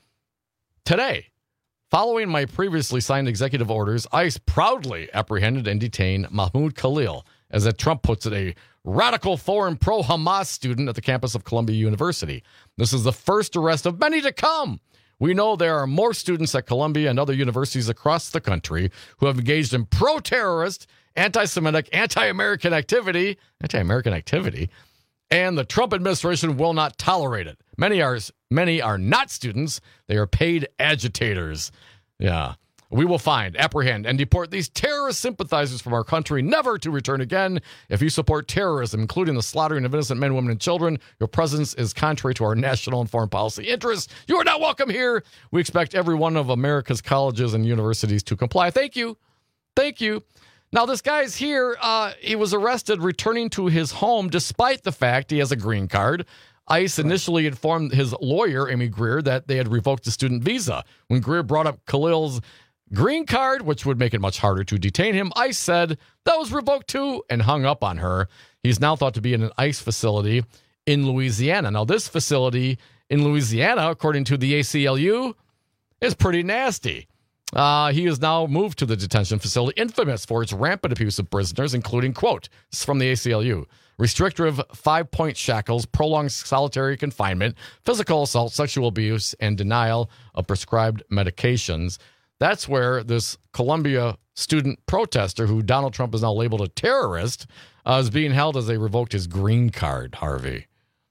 today. Following my previously signed executive orders, ICE proudly apprehended and detained Mahmoud Khalil, as that Trump puts it, a radical foreign pro-Hamas student at the campus of Columbia University. This is the first arrest of many to come. We know there are more students at Columbia and other universities across the country who have engaged in pro-terrorist, anti-Semitic, anti-American activity, anti-American activity, and the Trump administration will not tolerate it. Many are many are not students. They are paid agitators. Yeah. We will find, apprehend, and deport these terrorist sympathizers from our country, never to return again. If you support terrorism, including the slaughtering of innocent men, women, and children, your presence is contrary to our national and foreign policy interests. You are not welcome here. We expect every one of America's colleges and universities to comply. Thank you. Thank you. Now, this guy's here. Uh, he was arrested returning to his home despite the fact he has a green card. ICE initially informed his lawyer, Amy Greer, that they had revoked the student visa. When Greer brought up Khalil's green card, which would make it much harder to detain him, ICE said that was revoked too and hung up on her. He's now thought to be in an ICE facility in Louisiana. Now, this facility in Louisiana, according to the A C L U, is pretty nasty. Uh, he is now moved to the detention facility, infamous for its rampant abuse of prisoners, including, quote, this is from the A C L U, restrictive five-point shackles, prolonged solitary confinement, physical assault, sexual abuse, and denial of prescribed medications. That's where this Columbia student protester, who Donald Trump is now labeled a terrorist, uh, is being held as they revoked his green card, Harvey.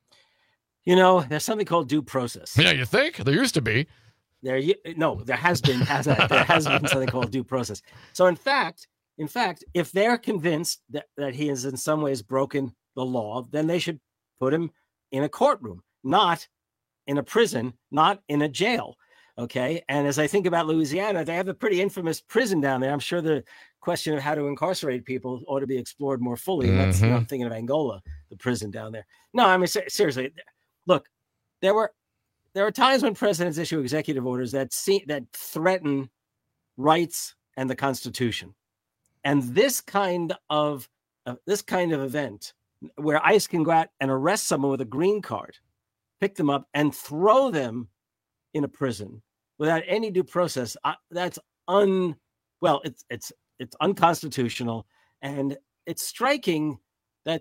You know, there's something called due process. Yeah, you think? There used to be. There, you, no, there has been has that, there has been something called due process. So, in fact, in fact, if they're convinced that, that he has in some ways broken the law, then they should put him in a courtroom, not in a prison, not in a jail. Okay. And as I think about Louisiana, they have a pretty infamous prison down there. I'm sure the question of how to incarcerate people ought to be explored more fully. Mm-hmm. That's, you know, I'm thinking of Angola, the prison down there. No, I mean, ser- seriously, look, there were there are times when presidents issue executive orders that see, that threaten rights and the Constitution. And this kind of uh, this kind of event where ICE can go out and arrest someone with a green card, pick them up and throw them in a prison without any due process, uh, that's un well, it's it's it's unconstitutional, and it's striking that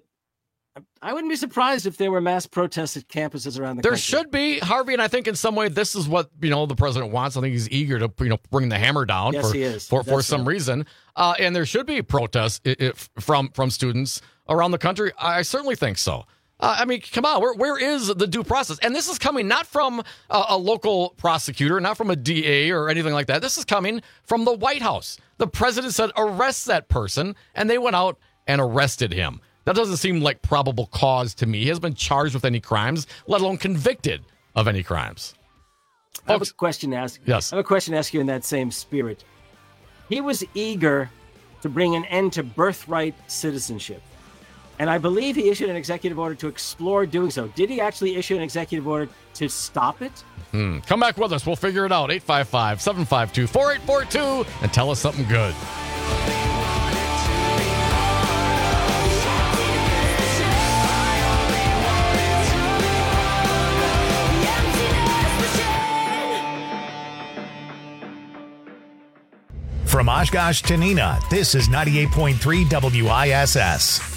I wouldn't be surprised if there were mass protests at campuses around the there country. There should be, Harvey, and I think in some way this is what, you know, the president wants. I think he's eager to, you know, bring the hammer down yes, for he is. for, for That's some right. reason. Uh, and there should be protests it, it, from from students around the country. I certainly think so. Uh, I mean, come on, where where is the due process? And this is coming not from a, a local prosecutor, not from a D A or anything like that. This is coming from the White House. The president said, arrest that person, and they went out and arrested him. That doesn't seem like probable cause to me. He hasn't been charged with any crimes, let alone convicted of any crimes. I have a question to ask. Yes. I have a question to ask you in that same spirit. He was eager to bring an end to birthright citizenship. And I believe he issued an executive order to explore doing so. Did he actually issue an executive order to stop it? Hmm. Come back with us. We'll figure it out. eight five five, seven five two, four eight four two and tell us something good. Oshkosh to Neenah, this is ninety-eight point three W I S S.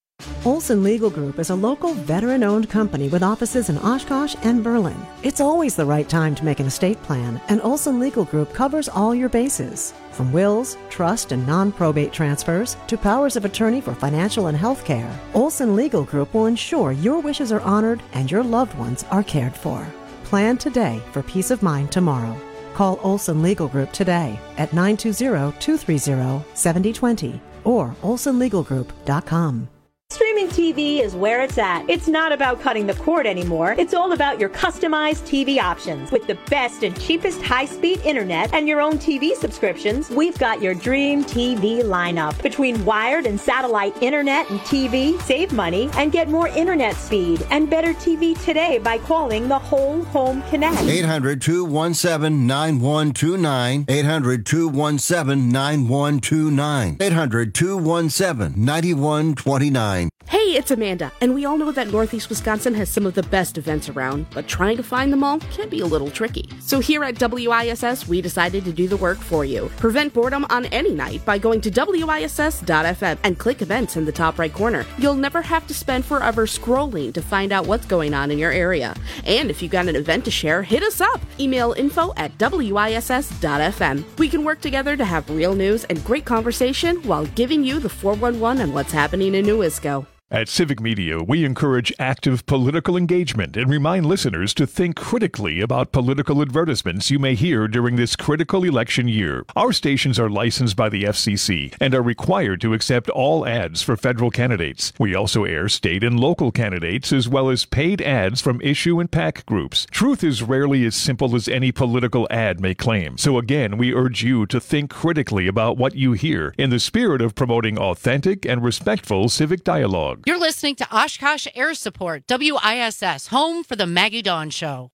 Olson Legal Group is a local veteran-owned company with offices in Oshkosh and Berlin. It's always the right time to make an estate plan, and Olson Legal Group covers all your bases. From wills, trust, and non-probate transfers to powers of attorney for financial and health care, Olson Legal Group will ensure your wishes are honored and your loved ones are cared for. Plan today for peace of mind tomorrow. Call Olson Legal Group today at nine two zero, two three zero, seven zero two zero or olson legal group dot com. Streaming T V is where it's at. It's not about cutting the cord anymore. It's all about your customized T V options. With the best and cheapest high-speed internet and your own T V subscriptions, we've got your dream T V lineup. Between wired and satellite internet and T V, save money and get more internet speed and better T V today by calling the Whole Home Connect. eight hundred, two one seven, nine one two nine. eight hundred, two one seven, nine one two nine. eight hundred, two one seven, nine one two nine. Hey, it's Amanda, and we all know that Northeast Wisconsin has some of the best events around, but trying to find them all can be a little tricky. So here at W I S S, we decided to do the work for you. Prevent boredom on any night by going to W I S S dot F M and click events in the top right corner. You'll never have to spend forever scrolling to find out what's going on in your area. And if you've got an event to share, hit us up. Email info at W I S S dot F M. We can work together to have real news and great conversation while giving you the four one one on what's happening in New Isco. At Civic Media, we encourage active political engagement and remind listeners to think critically about political advertisements you may hear during this critical election year. Our stations are licensed by the F C C and are required to accept all ads for federal candidates. We also air state and local candidates as well as paid ads from issue and PAC groups. Truth is rarely as simple as any political ad may claim. So again, we urge you to think critically about what you hear in the spirit of promoting authentic and respectful civic dialogue. You're listening to Oshkosh Air Support, W I S S, home for the Maggie Dawn Show.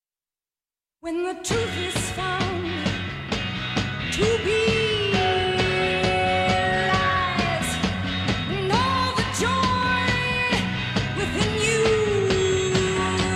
When the truth is found to be lies, and all the joy within you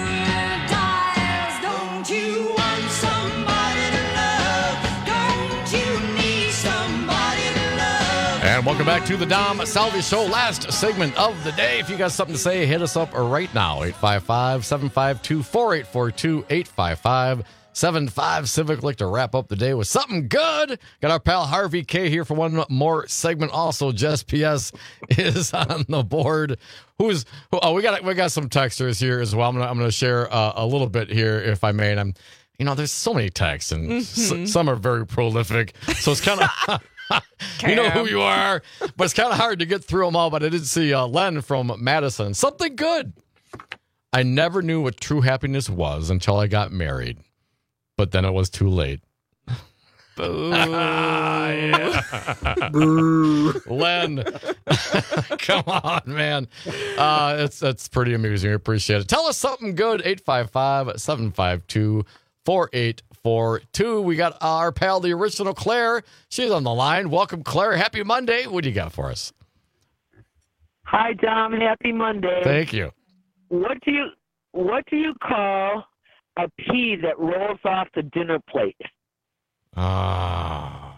dies. Don't you want somebody to love? Don't you need somebody to love? And welcome back to the Dom Salvi Show. Last segment of the day. If you got something to say, hit us up right now. eight five five, seven five two, four eight four two, eight five five, seven five Civic. Like to wrap up the day with something good. Got our pal Harvey K here for one more segment. Also, Jess P S is on the board. Who's oh we got we got some texters here as well. I'm gonna I'm gonna share uh, a little bit here if I may. And I'm you know there's so many texts and mm-hmm. s- some are very prolific. So it's kind of. You know who you are, but it's kind of hard to get through them all. But I did see uh, Len from Madison. Something good. I never knew what true happiness was until I got married, but then it was too late. Boo. Boo. Len, come on, man. Uh, it's it's pretty amusing. We appreciate it. Tell us something good. eight five five, seven five two, four eight four two. We got our pal, the original Claire. She's on the line. Welcome, Claire. Happy Monday. What do you got for us? Hi, Dom. Happy Monday. Thank you. What do you What do you call a pea that rolls off the dinner plate? Ah.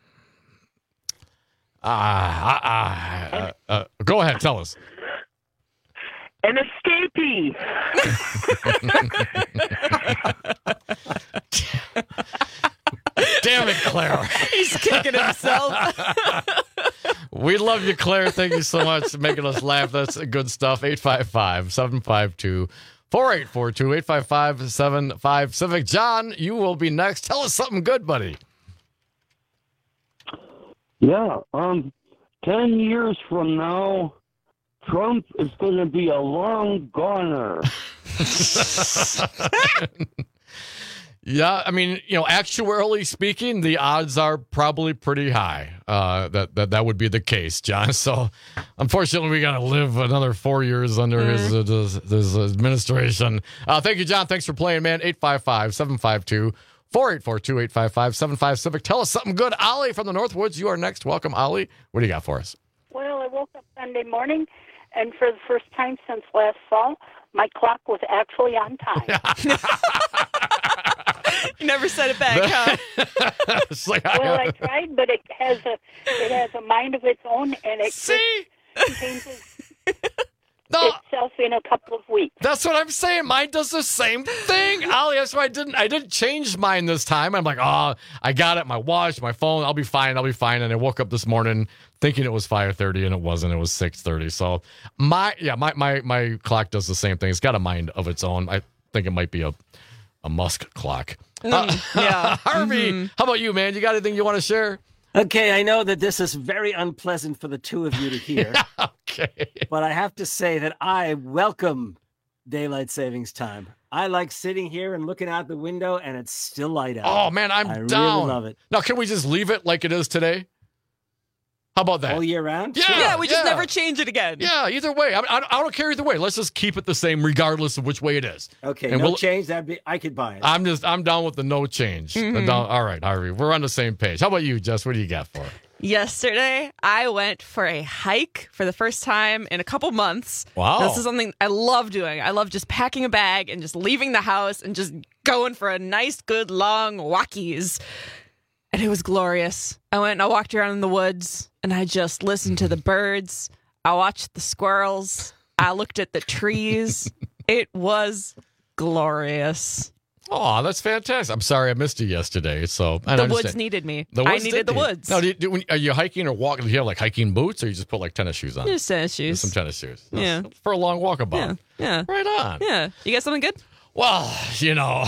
Uh, ah, ah, uh, uh, go ahead. Tell us. An escapee. Damn it, Claire. He's kicking himself. We love you, Claire. Thank you so much for making us laugh. That's good stuff. eight five five, seven five two, four eight four two, eight five five, seven five Civic. John, you will be next. Tell us something good, buddy. Yeah, um, ten years from now, Trump is going to be a long goner. Yeah, I mean, you know, actuarially speaking, the odds are probably pretty high uh, that, that that would be the case, John. So, unfortunately, we got to live another four years under mm. his, his, his administration. Uh, thank you, John. Thanks for playing, man. eight five five, seven five two, four eight four two, eight five five, seven five Civic. Tell us something good. Ollie from the Northwoods, you are next. Welcome, Ollie. What do you got for us? Well, I woke up Sunday morning, and for the first time since last fall, my clock was actually on time. You never said it back, huh? It's like, Well, I tried, but it has a it has a mind of its own, and it See? just changes No. itself in a couple of weeks. That's what I'm saying. Mine does the same thing, Ollie. That's why I didn't. I didn't change mine this time. I'm like, oh, I got it. My watch, my phone. I'll be fine. I'll be fine. And I woke up this morning thinking it was five thirty, and it wasn't. It was six thirty. So my yeah, my my my clock does the same thing. It's got a mind of its own. I think it might be a a Musk clock. Uh, yeah, Harvey. Mm-hmm. How about you, man? You got anything you want to share? Okay, I know that this is very unpleasant for the two of you to hear. Okay. But I have to say that I welcome daylight savings time. I like sitting here and looking out the window, and it's still light out. Oh man, I'm I down. really love it. Now, can we just leave it like it is today? How about that? All year round? Yeah, Yeah, we just yeah. never change it again. Yeah, either way. I, I, I don't care either way. Let's just keep it the same regardless of which way it is. Okay, And no we'll- change. That'd be I could buy it. I'm just I'm down with the no change. Mhm. The down- all right, Harvey, we're on the same page. How about you, Jess? What do you got for it? Yesterday, I went for a hike for the first time in a couple months. Wow. This is something I love doing. I love just packing a bag and just leaving the house and just going for a nice, good, long walkies. And it was glorious. I went and I walked around in the woods and I just listened to the birds. I watched the squirrels. I looked at the trees. It was glorious. Oh, that's fantastic. I'm sorry I missed you yesterday. So I The understand. woods needed me. The I woods needed did the need- woods. No, do you, do, when, are you hiking or walking? Do you have like hiking boots, or you just put like tennis shoes on? Just tennis shoes. Just some tennis shoes. Yeah. For a long walkabout. Yeah. Yeah. Right on. Yeah. You got something good? Well, you know,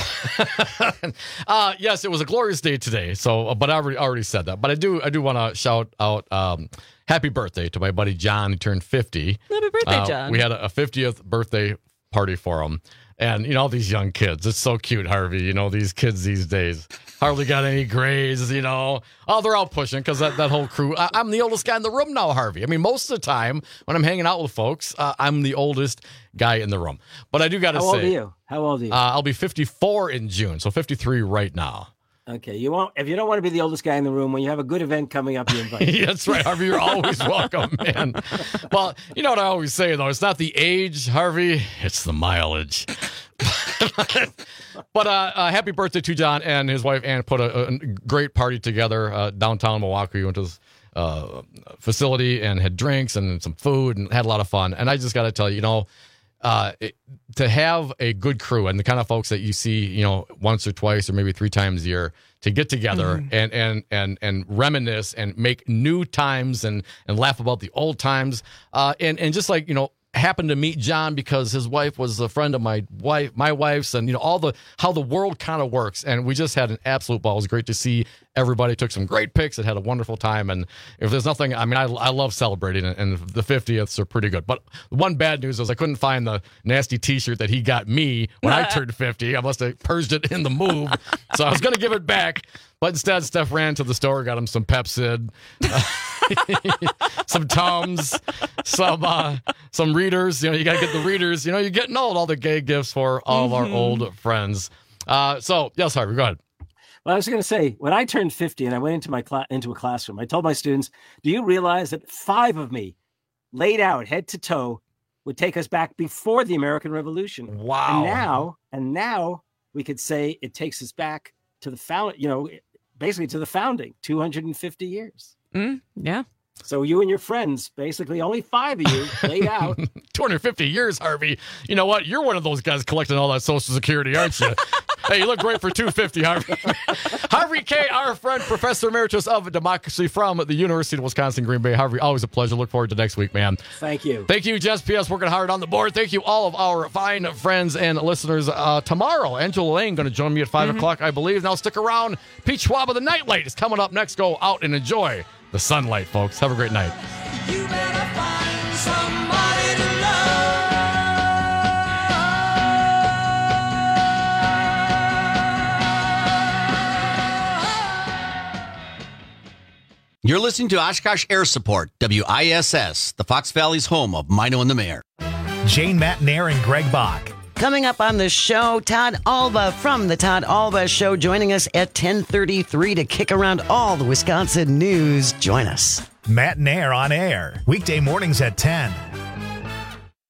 uh, yes, it was a glorious day today. So, but I already already said that. But I do I do want to shout out um, happy birthday to my buddy John, who turned fifty. Happy birthday, Uh, John. We had a, a fiftieth birthday party for him. And, you know, all these young kids, it's so cute, Harvey. You know, these kids these days hardly got any grades, you know. Oh, they're out pushing because that, that whole crew. I, I'm the oldest guy in the room now, Harvey. I mean, most of the time when I'm hanging out with folks, uh, I'm the oldest guy in the room. But I do got to How say. old are you? How old are you? Uh, I'll be fifty-four in June, so fifty-three right now. Okay, you won't. If you don't want to be the oldest guy in the room, when you have a good event coming up, you invite. me. That's right, Harvey. You're always welcome, man. Well, you know what I always say, though? It's not the age, Harvey. It's the mileage. But uh, uh, happy birthday to John and his wife Ann. Put a, a great party together uh, downtown Milwaukee. We went to this uh, facility and had drinks and some food and had a lot of fun. And I just got to tell you, you know, uh, it, to have a good crew and the kind of folks that you see, you know, once or twice or maybe three times a year to get together Mm-hmm. and, and, and, and reminisce and make new times and, and laugh about the old times. Uh, and, and just like, you know, happened to meet John because his wife was a friend of my wife, my wife's, and you know all the how the world kind of works. And we just had an absolute ball. It was great to see everybody. Took some great pics. It had a wonderful time. And if there's nothing, I mean, I, I love celebrating, and, and the fiftieths are pretty good. But one bad news is I couldn't find the nasty T-shirt that he got me when I turned fifty. I must have purged it in the move, so I was going to give it back. But instead, Steph ran to the store, got him some Pepsid, some Tums, some uh, some readers. You know, you got to get the readers. You know, you're getting old. All the gay gifts for all of our Mhm. old friends. Uh, so, yes, Harvey, go ahead. Well, I was going to say, when I turned fifty and I went into my cla- into a classroom, I told my students, "Do you realize that five of me, laid out head to toe, would take us back before the American Revolution? Wow! And now, and now we could say it takes us back to the found, you know, basically to the founding, two hundred fifty years. Mm, yeah. So you and your friends, basically only five of you, laid out. two hundred fifty years, Harvey. You know what? You're one of those guys collecting all that Social Security, aren't you? Hey, you look great for two hundred fifty, Harvey. Harvey K., our friend, Professor Emeritus of Democracy from the University of Wisconsin, Green Bay. Harvey, always a pleasure. Look forward to next week, man. Thank you. Thank you, Jess P S, working hard on the board. Thank you, all of our fine friends and listeners. Uh, tomorrow, Angela Lane going to join me at five o'clock, I believe. Now stick around. Pete Schwab of the Nightlight is coming up next. Go out and enjoy the sunlight, folks. Have a great night. You better find somebody to You're listening to Oshkosh Air Support, W I S S, the Fox Valley's home of Mino and the Mayor. Jane Matnair and Greg Bach. Coming up on the show, Todd Alba from the Todd Alba Show joining us at ten thirty-three to kick around all the Wisconsin news. Join us. Matt Nair on air. Weekday mornings at ten.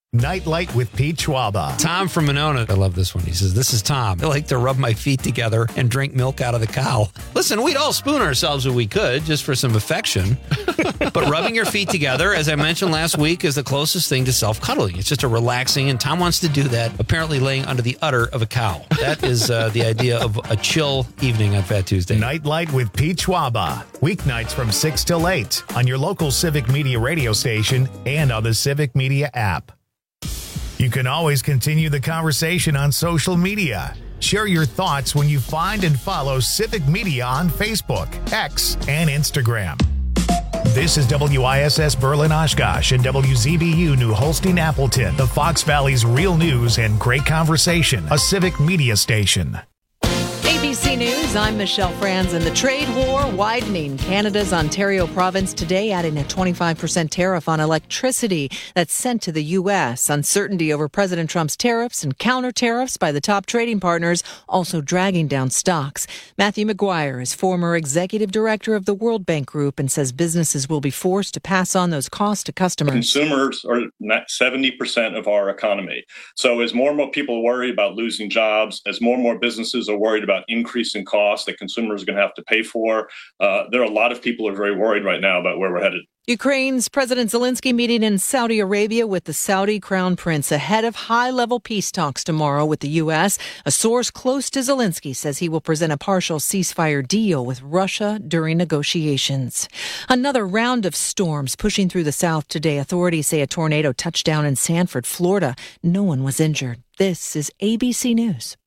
Nightlight with Pete Schwaba. Tom from Monona. I love this one. He says, this is Tom. I like to rub my feet together and drink milk out of the cow. Listen, we'd all spoon ourselves if we could, just for some affection. But rubbing your feet together, as I mentioned last week, is the closest thing to self-cuddling. It's just a relaxing, and Tom wants to do that, apparently laying under the udder of a cow. That is uh, the idea of a chill evening on Fat Tuesday. Nightlight with Pete Schwaba. Weeknights from six till eight on your local Civic Media radio station and on the Civic Media app. You can always continue the conversation on social media. Share your thoughts when you find and follow Civic Media on Facebook, X, and Instagram. This is W I S S Berlin Oshkosh and W Z B U New Holstein Appleton, the Fox Valley's real news and great conversation, a Civic Media station. A B C News, I'm Michelle Franz, and the trade war widening. Canada's Ontario province today adding a twenty-five percent tariff on electricity that's sent to the U S. Uncertainty over President Trump's tariffs and counter tariffs by the top trading partners also dragging down stocks. Matthew McGuire is former executive director of the World Bank Group and says businesses will be forced to pass on those costs to customers. Consumers are seventy percent of our economy. So as more and more people worry about losing jobs, as more and more businesses are worried about increasing costs that consumers are going to have to pay for. Uh, there are a lot of people who are very worried right now about where we're headed. Ukraine's President Zelensky meeting in Saudi Arabia with the Saudi Crown Prince ahead of high-level peace talks tomorrow with the U S. A source close to Zelensky says he will present a partial ceasefire deal with Russia during negotiations. Another round of storms pushing through the south today. Authorities say a tornado touched down in Sanford, Florida. No one was injured. This is A B C News.